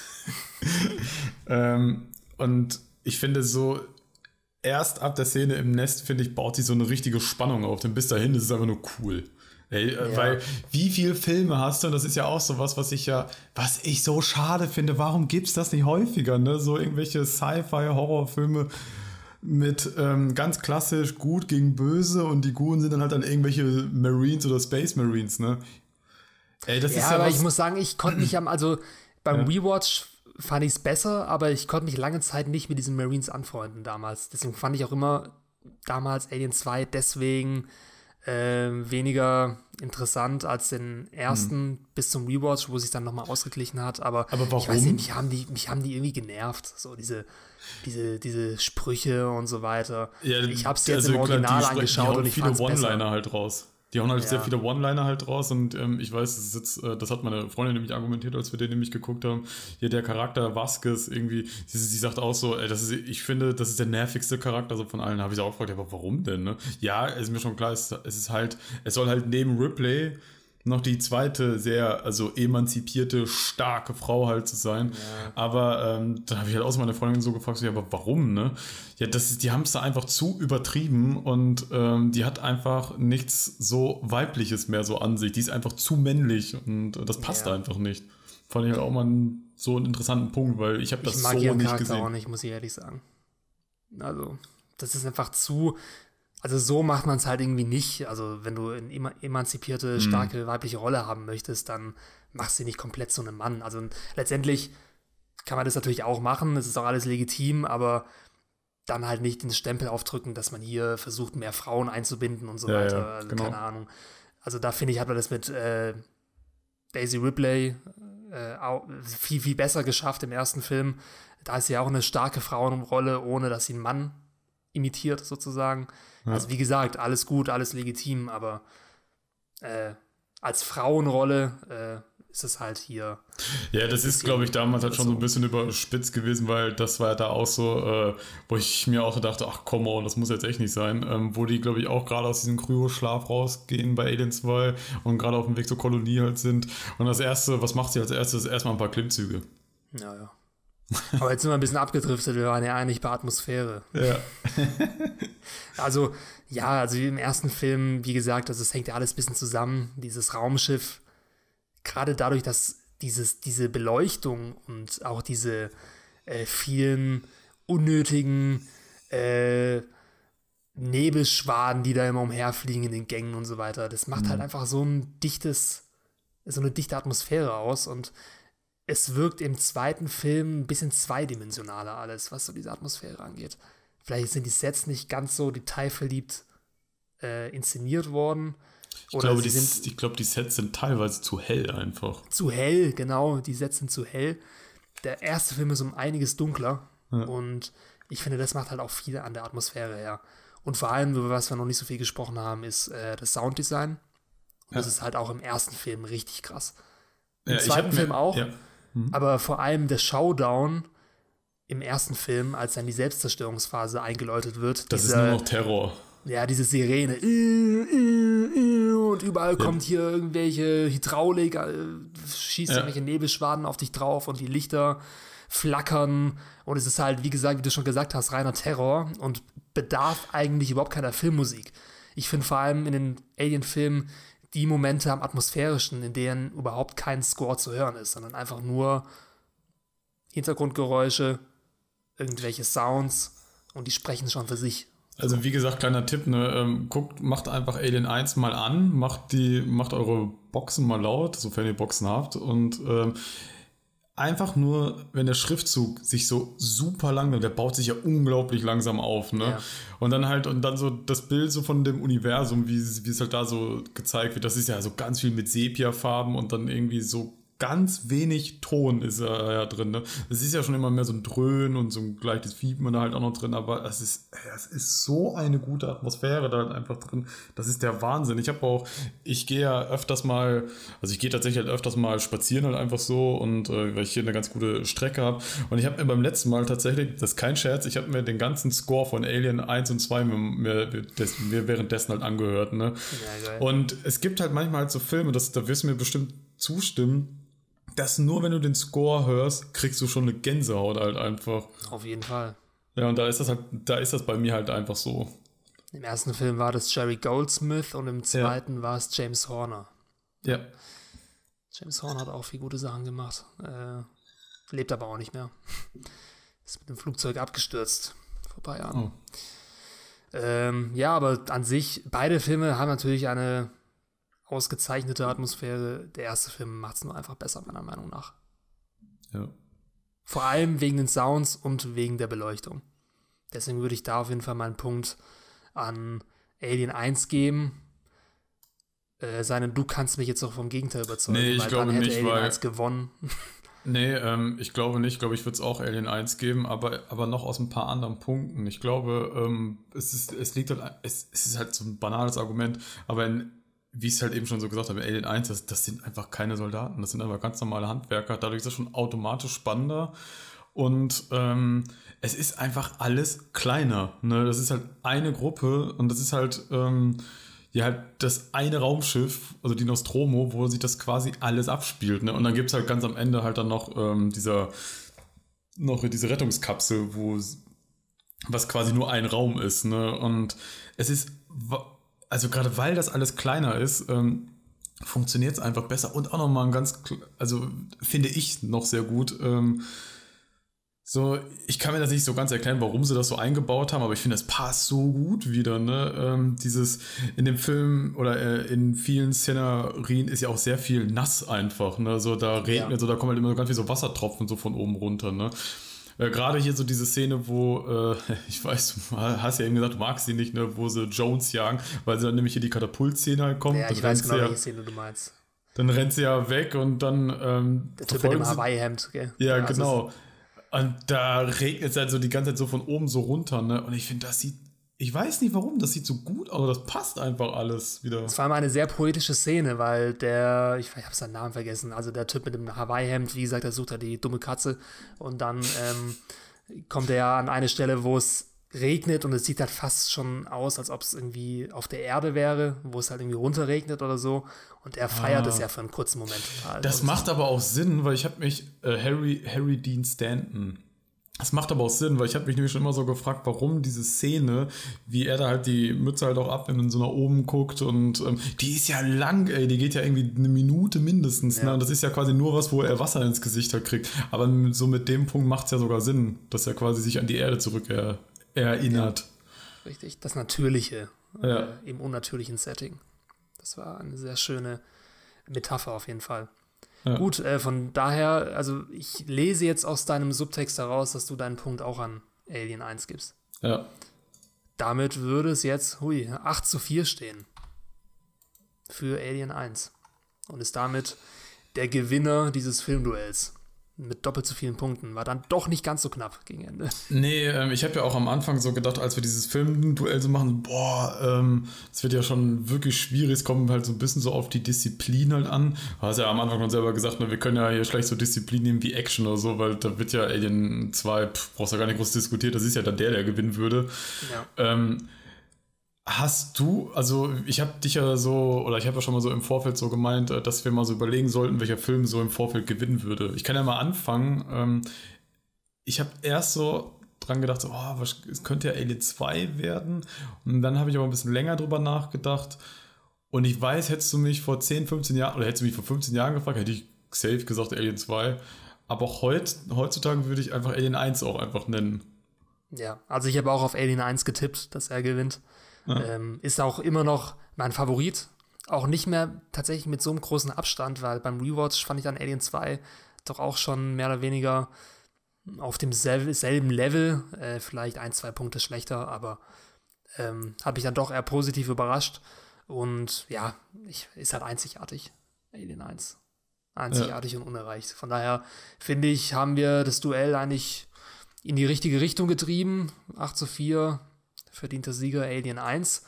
ähm, und ich finde so, erst ab der Szene im Nest, finde ich, baut sich so eine richtige Spannung auf, denn bis dahin ist es einfach nur cool. Ey, äh, Ja. Weil wie viele Filme hast du, und das ist ja auch so was, was ich ja, was ich so schade finde, warum gibt's das nicht häufiger, ne? So irgendwelche Sci-Fi-Horrorfilme mit ähm, ganz klassisch gut gegen böse und die Guten sind dann halt dann irgendwelche Marines oder Space Marines, ne? Ey, das Ja, ist ja aber was, ich muss sagen, ich konnte mich am, also beim Ja. Rewatch fand ich es besser, aber ich konnte mich lange Zeit nicht mit diesen Marines anfreunden damals. Deswegen fand ich auch immer damals Alien zwei deswegen äh, weniger interessant als den ersten bis zum Rewatch, wo sich dann nochmal ausgeglichen hat. Aber, Aber ich weiß warum? nicht, mich haben die, mich haben die irgendwie genervt. So diese, diese, diese Sprüche und so weiter. Ja, ich habe es jetzt also im klar, Original die spre- angeschaut die hauen und ich viele fand es besser. One-Liner halt raus. Die hauen halt Ja. sehr viele One-Liner halt raus und ähm, ich weiß, das, ist jetzt, äh, das hat meine Freundin nämlich argumentiert, als wir den nämlich geguckt haben. Hier der Charakter Vasquez irgendwie, sie, sie sagt auch so, ey, das ist, ich finde, das ist der nervigste Charakter so von allen. Da habe ich sie auch gefragt, ja, aber warum denn? Ne? Ja, ist mir schon klar, es, es ist halt, es soll halt neben Ripley noch die zweite sehr, also emanzipierte, starke Frau halt zu sein. Ja. Aber ähm, dann habe ich halt auch so meine Freundin so gefragt, so, ja, aber warum, ne? Ja, das ist, die haben es da einfach zu übertrieben und ähm, die hat einfach nichts so Weibliches mehr so an sich. Die ist einfach zu männlich und äh, das passt Ja. einfach nicht. Fand ich halt auch mal einen, so einen interessanten Punkt, weil ich habe das Ich mag so ihren nicht Charakter gesehen. auch nicht, muss ich ehrlich sagen. Also, das ist einfach zu. Also, so macht man es halt irgendwie nicht. Also, wenn du eine ema- emanzipierte, starke weibliche Rolle haben möchtest, dann machst du sie nicht komplett zu einem Mann. Also, letztendlich kann man das natürlich auch machen. Das ist auch alles legitim, aber dann halt nicht den Stempel aufdrücken, dass man hier versucht, mehr Frauen einzubinden und so Ja, weiter. ja, Also, genau. keine Ahnung. Also, da finde ich, hat man das mit äh, Daisy Ripley äh, auch viel, viel besser geschafft im ersten Film. Da ist sie ja auch eine starke Frauenrolle, ohne dass sie einen Mann imitiert, sozusagen. Ja. Also wie gesagt, alles gut, alles legitim, aber äh, als Frauenrolle äh, ist es halt hier. Ja, das ist, glaube ich, damals halt schon so ein bisschen überspitzt gewesen, weil das war ja da auch so, äh, wo ich mir auch so dachte, ach komm on, das muss jetzt echt nicht sein. Ähm, wo die, glaube ich, auch gerade aus diesem Kryoschlaf rausgehen bei Alien zwei und gerade auf dem Weg zur Kolonie halt sind. Und das Erste, was macht sie als erstes? Erstmal ein paar Klimmzüge. Ja, ja. Aber jetzt sind wir ein bisschen abgedriftet, wir waren ja eigentlich bei Atmosphäre. Ja. Also, ja, also wie im ersten Film, wie gesagt, also es hängt ja alles ein bisschen zusammen, dieses Raumschiff. Gerade dadurch, dass dieses, diese Beleuchtung und auch diese äh, vielen unnötigen äh, Nebelschwaden, die da immer umherfliegen in den Gängen und so weiter, das macht halt einfach so ein dichtes, so eine dichte Atmosphäre aus und es wirkt im zweiten Film ein bisschen zweidimensionaler alles, was so diese Atmosphäre angeht. Vielleicht sind die Sets nicht ganz so detailverliebt äh, inszeniert worden. Ich glaube, die, ich glaube, die Sets sind teilweise zu hell einfach. Zu hell, genau. Die Sets sind zu hell. Der erste Film ist um einiges dunkler. Ja. Und ich finde, das macht halt auch viel an der Atmosphäre her. Und vor allem, über was wir noch nicht so viel gesprochen haben, ist äh, das Sounddesign. Und Ja. das ist halt auch im ersten Film richtig krass. Im Ja, ich zweiten hab mir- Film auch, ja. Mhm. aber vor allem der Showdown im ersten Film, als dann die Selbstzerstörungsphase eingeläutet wird. Das diese, ist nur noch Terror. Ja, diese Sirene. Und überall kommt hier irgendwelche Hydraulik, äh, schießt Ja. irgendwelche Nebelschwaden auf dich drauf und die Lichter flackern. Und es ist halt, wie gesagt, wie du schon gesagt hast, reiner Terror und bedarf eigentlich überhaupt keiner Filmmusik. Ich finde vor allem in den Alien-Filmen die Momente am atmosphärischen, in denen überhaupt kein Score zu hören ist, sondern einfach nur Hintergrundgeräusche, irgendwelche Sounds und die sprechen schon für sich. Also wie gesagt, kleiner Tipp, ne, ähm, guckt, macht einfach Alien eins mal an, macht die, macht eure Boxen mal laut, sofern ihr Boxen habt und ähm, einfach nur, wenn der Schriftzug sich so super lang, der baut sich ja unglaublich langsam auf, ne? Ja. Und dann halt, und dann so das Bild so von dem Universum, wie, es- wie es halt da so gezeigt wird, das ist ja so ganz viel mit Sepiafarben und dann irgendwie so ganz wenig Ton ist ja, ja drin, ne? Es ist ja schon immer mehr so ein Dröhnen und so ein leichtes Fiepen da halt auch noch drin, aber es ist, es ist so eine gute Atmosphäre da halt einfach drin. Das ist der Wahnsinn. Ich habe auch, ich gehe ja öfters mal, also ich gehe tatsächlich halt öfters mal spazieren halt einfach so und äh, weil ich hier eine ganz gute Strecke habe und ich habe mir beim letzten Mal tatsächlich, das ist kein Scherz, ich habe mir den ganzen Score von Alien eins und zwei mir, mir, des, mir währenddessen halt angehört, ne? Ja, geil. Und es gibt halt manchmal halt so Filme, das, da wirst du mir bestimmt zustimmen, dass nur wenn du den Score hörst, kriegst du schon eine Gänsehaut halt einfach. Auf jeden Fall. Ja, und da ist das halt, da ist das bei mir halt einfach so. Im ersten Film war das Jerry Goldsmith und im zweiten war es James Horner. Ja. James Horner hat auch viele gute Sachen gemacht. Äh, lebt aber auch nicht mehr. Ist mit dem Flugzeug abgestürzt vor ein paar Jahren. Oh. Ähm, ja, aber an sich, beide Filme haben natürlich eine ausgezeichnete Atmosphäre. Der erste Film macht es nur einfach besser, meiner Meinung nach. Ja. Vor allem wegen den Sounds und wegen der Beleuchtung. Deswegen würde ich da auf jeden Fall mal einen Punkt an Alien eins geben. Äh, seinen, du kannst mich jetzt auch vom Gegenteil überzeugen, Nee, ich weil glaube dann hätte nicht, Alien weil- eins gewonnen. Nee, ähm, ich glaube nicht. Ich glaube, ich würde es auch Alien eins geben, aber, aber noch aus ein paar anderen Punkten. Ich glaube, ähm, es ist, es liegt halt, es, es ist halt so ein banales Argument, aber in, wie ich es halt eben schon so gesagt habe, in Alien eins, das, das sind einfach keine Soldaten, das sind einfach ganz normale Handwerker. Dadurch ist das schon automatisch spannender. Und ähm, es ist einfach alles kleiner. Ne? Das ist halt eine Gruppe und das ist halt, ähm, ja, halt das eine Raumschiff, also die Nostromo, wo sich das quasi alles abspielt. Ne? Und dann gibt es halt ganz am Ende halt dann noch ähm, dieser, noch diese Rettungskapsel, wo was quasi nur ein Raum ist. Ne? Und es ist, also gerade weil das alles kleiner ist, ähm, funktioniert es einfach besser. Und auch nochmal ein ganz, also finde ich noch sehr gut, ähm, so, ich kann mir das nicht so ganz erklären, warum sie das so eingebaut haben, aber ich finde, das passt so gut wieder, ne? Ähm, dieses, in dem Film oder äh, in vielen Szenerien ist ja auch sehr viel nass einfach, ne? So, da regnet, Ja. so, da kommen halt immer so ganz viel so Wassertropfen so von oben runter, ne? Äh, Gerade hier so diese Szene, wo, äh, ich weiß, du hast ja eben gesagt, du magst sie nicht, ne? Wo sie Jones jagen, weil sie dann nämlich hier die Katapultszene halt kommt. Ja, dann ich weiß rennt genau, sie welche ja, Szene du meinst. dann rennt sie ja weg und dann ähm, Der Typ mit dem verfolgen sie- Hawaii-Hemd, gell? ja, also genau. Und da regnet es halt so die ganze Zeit so von oben so runter, ne? Und ich finde, das sieht, ich weiß nicht warum, das sieht so gut aus, das passt einfach alles wieder. Es war immer eine sehr poetische Szene, weil der, ich, ich habe seinen Namen vergessen, also der Typ mit dem Hawaii-Hemd, wie gesagt, der sucht da die dumme Katze und dann ähm, kommt er an eine Stelle, wo es regnet und es sieht halt fast schon aus, als ob es irgendwie auf der Erde wäre, wo es halt irgendwie runterregnet oder so und er feiert Ah. es ja für einen kurzen Moment total. Das und macht aber auch Sinn, weil ich habe mich, äh, Harry, Harry Dean Stanton, das macht aber auch Sinn, weil ich habe mich nämlich schon immer so gefragt, warum diese Szene, wie er da halt die Mütze halt auch abnimmt und so nach oben guckt und ähm, die ist ja lang, ey, die geht ja irgendwie eine Minute mindestens, Ja. ne? Und das ist ja quasi nur was, wo er Wasser ins Gesicht halt kriegt, aber so mit dem Punkt macht es ja sogar Sinn, dass er quasi sich an die Erde zurück er, erinnert. Richtig, das Natürliche Ja. äh, im unnatürlichen Setting. Das war eine sehr schöne Metapher auf jeden Fall. Ja. Gut, äh, von daher, also ich lese jetzt aus deinem Subtext heraus, dass du deinen Punkt auch an Alien eins gibst. Ja. Damit würde es jetzt, hui, acht zu vier stehen. Für Alien eins. Und ist damit der Gewinner dieses Filmduells. mit doppelt so vielen Punkten. War dann doch nicht ganz so knapp gegen Ende. Nee, ähm, ich habe ja auch am Anfang so gedacht, als wir dieses Filmduell so machen, boah, ähm, es wird ja schon wirklich schwierig, es kommt halt so ein bisschen so auf die Disziplin halt an. Du hast ja am Anfang schon selber gesagt, ne, wir können ja hier schlecht so Disziplin nehmen wie Action oder so, weil da wird ja Alien zwei, pff, brauchst du ja gar nicht groß diskutiert, das ist ja dann der, der gewinnen würde. Ja. Ähm, Hast du, also ich habe dich ja so, oder ich habe ja schon mal so im Vorfeld so gemeint, dass wir mal so überlegen sollten, welcher Film so im Vorfeld gewinnen würde. Ich kann ja mal anfangen. Ähm, ich habe erst so dran gedacht, so, oh, was, es könnte ja Alien zwei werden. Und dann habe ich aber ein bisschen länger drüber nachgedacht. Und ich weiß, hättest du mich vor zehn, fünfzehn Jahren, oder hättest du mich vor fünfzehn Jahren gefragt, hätte ich safe gesagt Alien zwei. Aber heut, heutzutage würde ich einfach Alien eins auch einfach nennen. Ja, also ich habe auch auf Alien eins getippt, dass er gewinnt. Ja. Ähm, ist auch immer noch mein Favorit. Auch nicht mehr tatsächlich mit so einem großen Abstand, weil beim Rewatch fand ich dann Alien zwei doch auch schon mehr oder weniger auf demselben Level. Äh, vielleicht ein, zwei Punkte schlechter, aber ähm, hat mich dann doch eher positiv überrascht. Und ja, ich, ist halt einzigartig. Alien eins. Einzigartig ja. und unerreicht. Von daher finde ich, haben wir das Duell eigentlich in die richtige Richtung getrieben. acht zu vier. Verdienter Sieger Alien eins.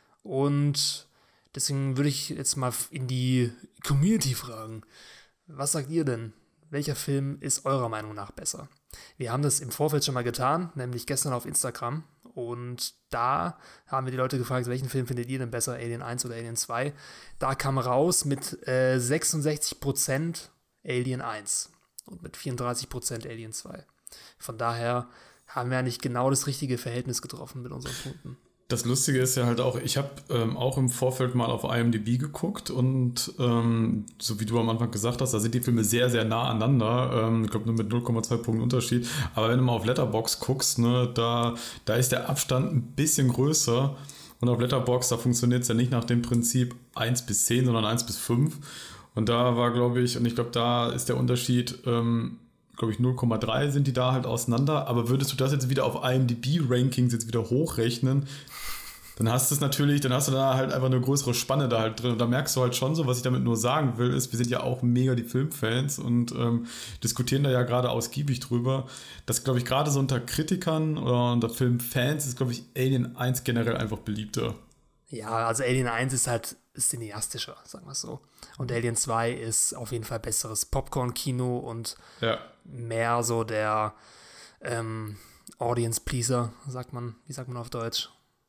Und deswegen würde ich jetzt mal in die Community fragen. Was sagt ihr denn? Welcher Film ist eurer Meinung nach besser? Wir haben das im Vorfeld schon mal getan, nämlich gestern auf Instagram. Und da haben wir die Leute gefragt, welchen Film findet ihr denn besser, Alien eins oder Alien zwei? Da kam raus mit äh, sechsundsechzig Prozent Alien eins und mit vierunddreißig Prozent Alien zwei. Von daher haben wir ja nicht genau das richtige Verhältnis getroffen mit unseren Punkten. Das Lustige ist ja halt auch, ich habe ähm, auch im Vorfeld mal auf I M D B geguckt und ähm, so wie du am Anfang gesagt hast, da sind die Filme sehr, sehr nah aneinander. Ähm, ich glaube nur mit null Komma zwei Punkten Unterschied. Aber wenn du mal auf Letterboxd guckst, ne, da, da ist der Abstand ein bisschen größer. Und auf Letterboxd, da funktioniert es ja nicht nach dem Prinzip eins bis zehn, sondern eins bis fünf. Und da war, glaube ich, und ich glaube, da ist der Unterschied, ähm, glaube ich, null Komma drei sind die da halt auseinander. Aber würdest du das jetzt wieder auf I M D B-Rankings jetzt wieder hochrechnen, dann hast du es natürlich, dann hast du da halt einfach eine größere Spanne da halt drin. Und da merkst du halt schon so, was ich damit nur sagen will, ist, wir sind ja auch mega die Filmfans und ähm, diskutieren da ja gerade ausgiebig drüber, dass, glaube ich, gerade so unter Kritikern oder unter Filmfans ist, glaube ich, Alien eins generell einfach beliebter. Ja, also Alien eins ist halt cineastischer, sagen wir es so. Und Alien zwei ist auf jeden Fall besseres Popcorn-Kino und ja. mehr so der ähm, Audience-Pleaser, sagt man, wie sagt man auf Deutsch?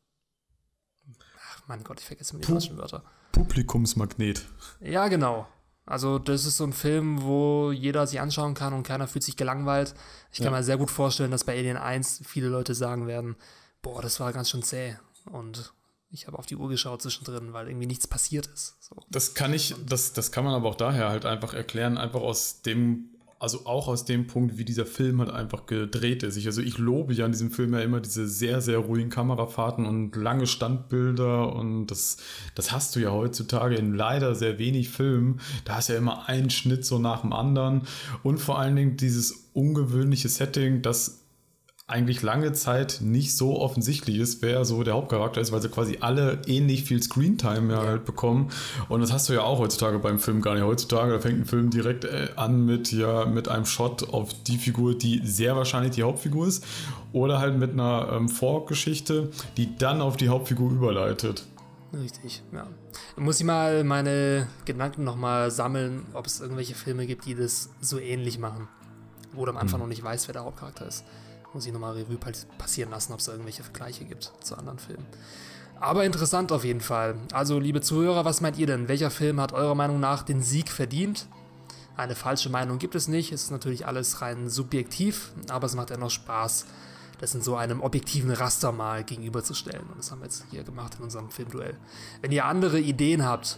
Ach mein Gott, ich vergesse mir die deutschen Wörter. Publikumsmagnet. Ja, genau. Also das ist so ein Film, wo jeder sich anschauen kann und keiner fühlt sich gelangweilt. Ich kann ja. mir sehr gut vorstellen, dass bei Alien eins viele Leute sagen werden, boah, das war ganz schön zäh. Und ich habe auf die Uhr geschaut zwischendrin, weil irgendwie nichts passiert ist. So. Das kann ich, das, das kann man aber auch daher halt einfach erklären, einfach aus dem, also auch aus dem Punkt, wie dieser Film halt einfach gedreht ist. Ich, also ich lobe ja an diesem Film ja immer diese sehr, sehr ruhigen Kamerafahrten und lange Standbilder und das, das hast du ja heutzutage in leider sehr wenig Filmen. Da hast du ja immer einen Schnitt so nach dem anderen und vor allen Dingen dieses ungewöhnliche Setting, das eigentlich lange Zeit nicht so offensichtlich ist, wer so der Hauptcharakter ist, weil sie quasi alle ähnlich viel Screentime ja halt bekommen. Und das hast du ja auch heutzutage beim Film gar nicht. Heutzutage, da fängt ein Film direkt an mit, ja, mit einem Shot auf die Figur, die sehr wahrscheinlich die Hauptfigur ist, oder halt mit einer ähm, Vorgeschichte, die dann auf die Hauptfigur überleitet. Richtig, ja. Muss ich mal meine Gedanken nochmal sammeln, ob es irgendwelche Filme gibt, die das so ähnlich machen. Wo du am Anfang hm. noch nicht weißt, wer der Hauptcharakter ist. Muss ich nochmal Revue passieren lassen, ob es da irgendwelche Vergleiche gibt zu anderen Filmen. Aber interessant auf jeden Fall. Also, liebe Zuhörer, was meint ihr denn? Welcher Film hat eurer Meinung nach den Sieg verdient? Eine falsche Meinung gibt es nicht. Es ist natürlich alles rein subjektiv, aber es macht ja noch Spaß, das in so einem objektiven Raster mal gegenüberzustellen. Und das haben wir jetzt hier gemacht in unserem Filmduell. Wenn ihr andere Ideen habt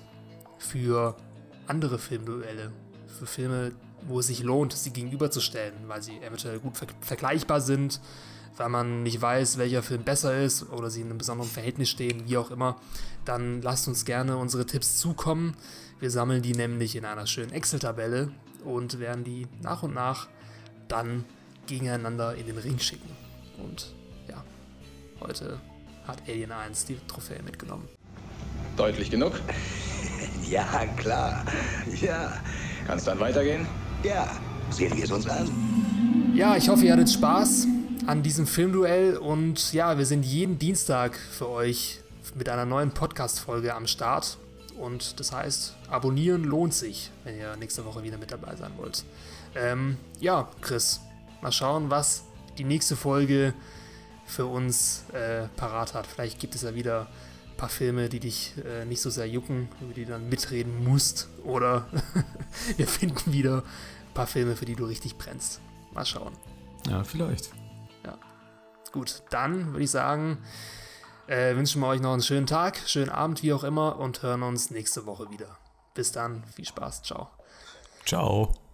für andere Filmduelle, für Filme, wo es sich lohnt, sie gegenüberzustellen, weil sie eventuell gut ver- vergleichbar sind, weil man nicht weiß, welcher Film besser ist oder sie in einem besonderen Verhältnis stehen, wie auch immer, dann lasst uns gerne unsere Tipps zukommen. Wir sammeln die nämlich in einer schönen Excel-Tabelle und werden die nach und nach dann gegeneinander in den Ring schicken. Und ja, heute hat Alien eins die Trophäe mitgenommen. Deutlich genug? Ja, klar. Ja. Kannst dann weitergehen? Ja, Sehen wir es uns an. Ja, ich hoffe, ihr hattet Spaß an diesem Filmduell und ja, wir sind jeden Dienstag für euch mit einer neuen Podcast-Folge am Start und das heißt, abonnieren lohnt sich, wenn ihr nächste Woche wieder mit dabei sein wollt. Ähm, ja, Chris, mal schauen, was die nächste Folge für uns äh, parat hat. Vielleicht gibt es ja wieder ein paar Filme, die dich äh, nicht so sehr jucken, über die du dann mitreden musst oder wir finden wieder ein paar Filme, für die du richtig brennst. Mal schauen. Ja, vielleicht. Ja. Gut, dann würde ich sagen, äh, wünschen wir euch noch einen schönen Tag, schönen Abend, wie auch immer und hören uns nächste Woche wieder. Bis dann, viel Spaß, ciao. Ciao.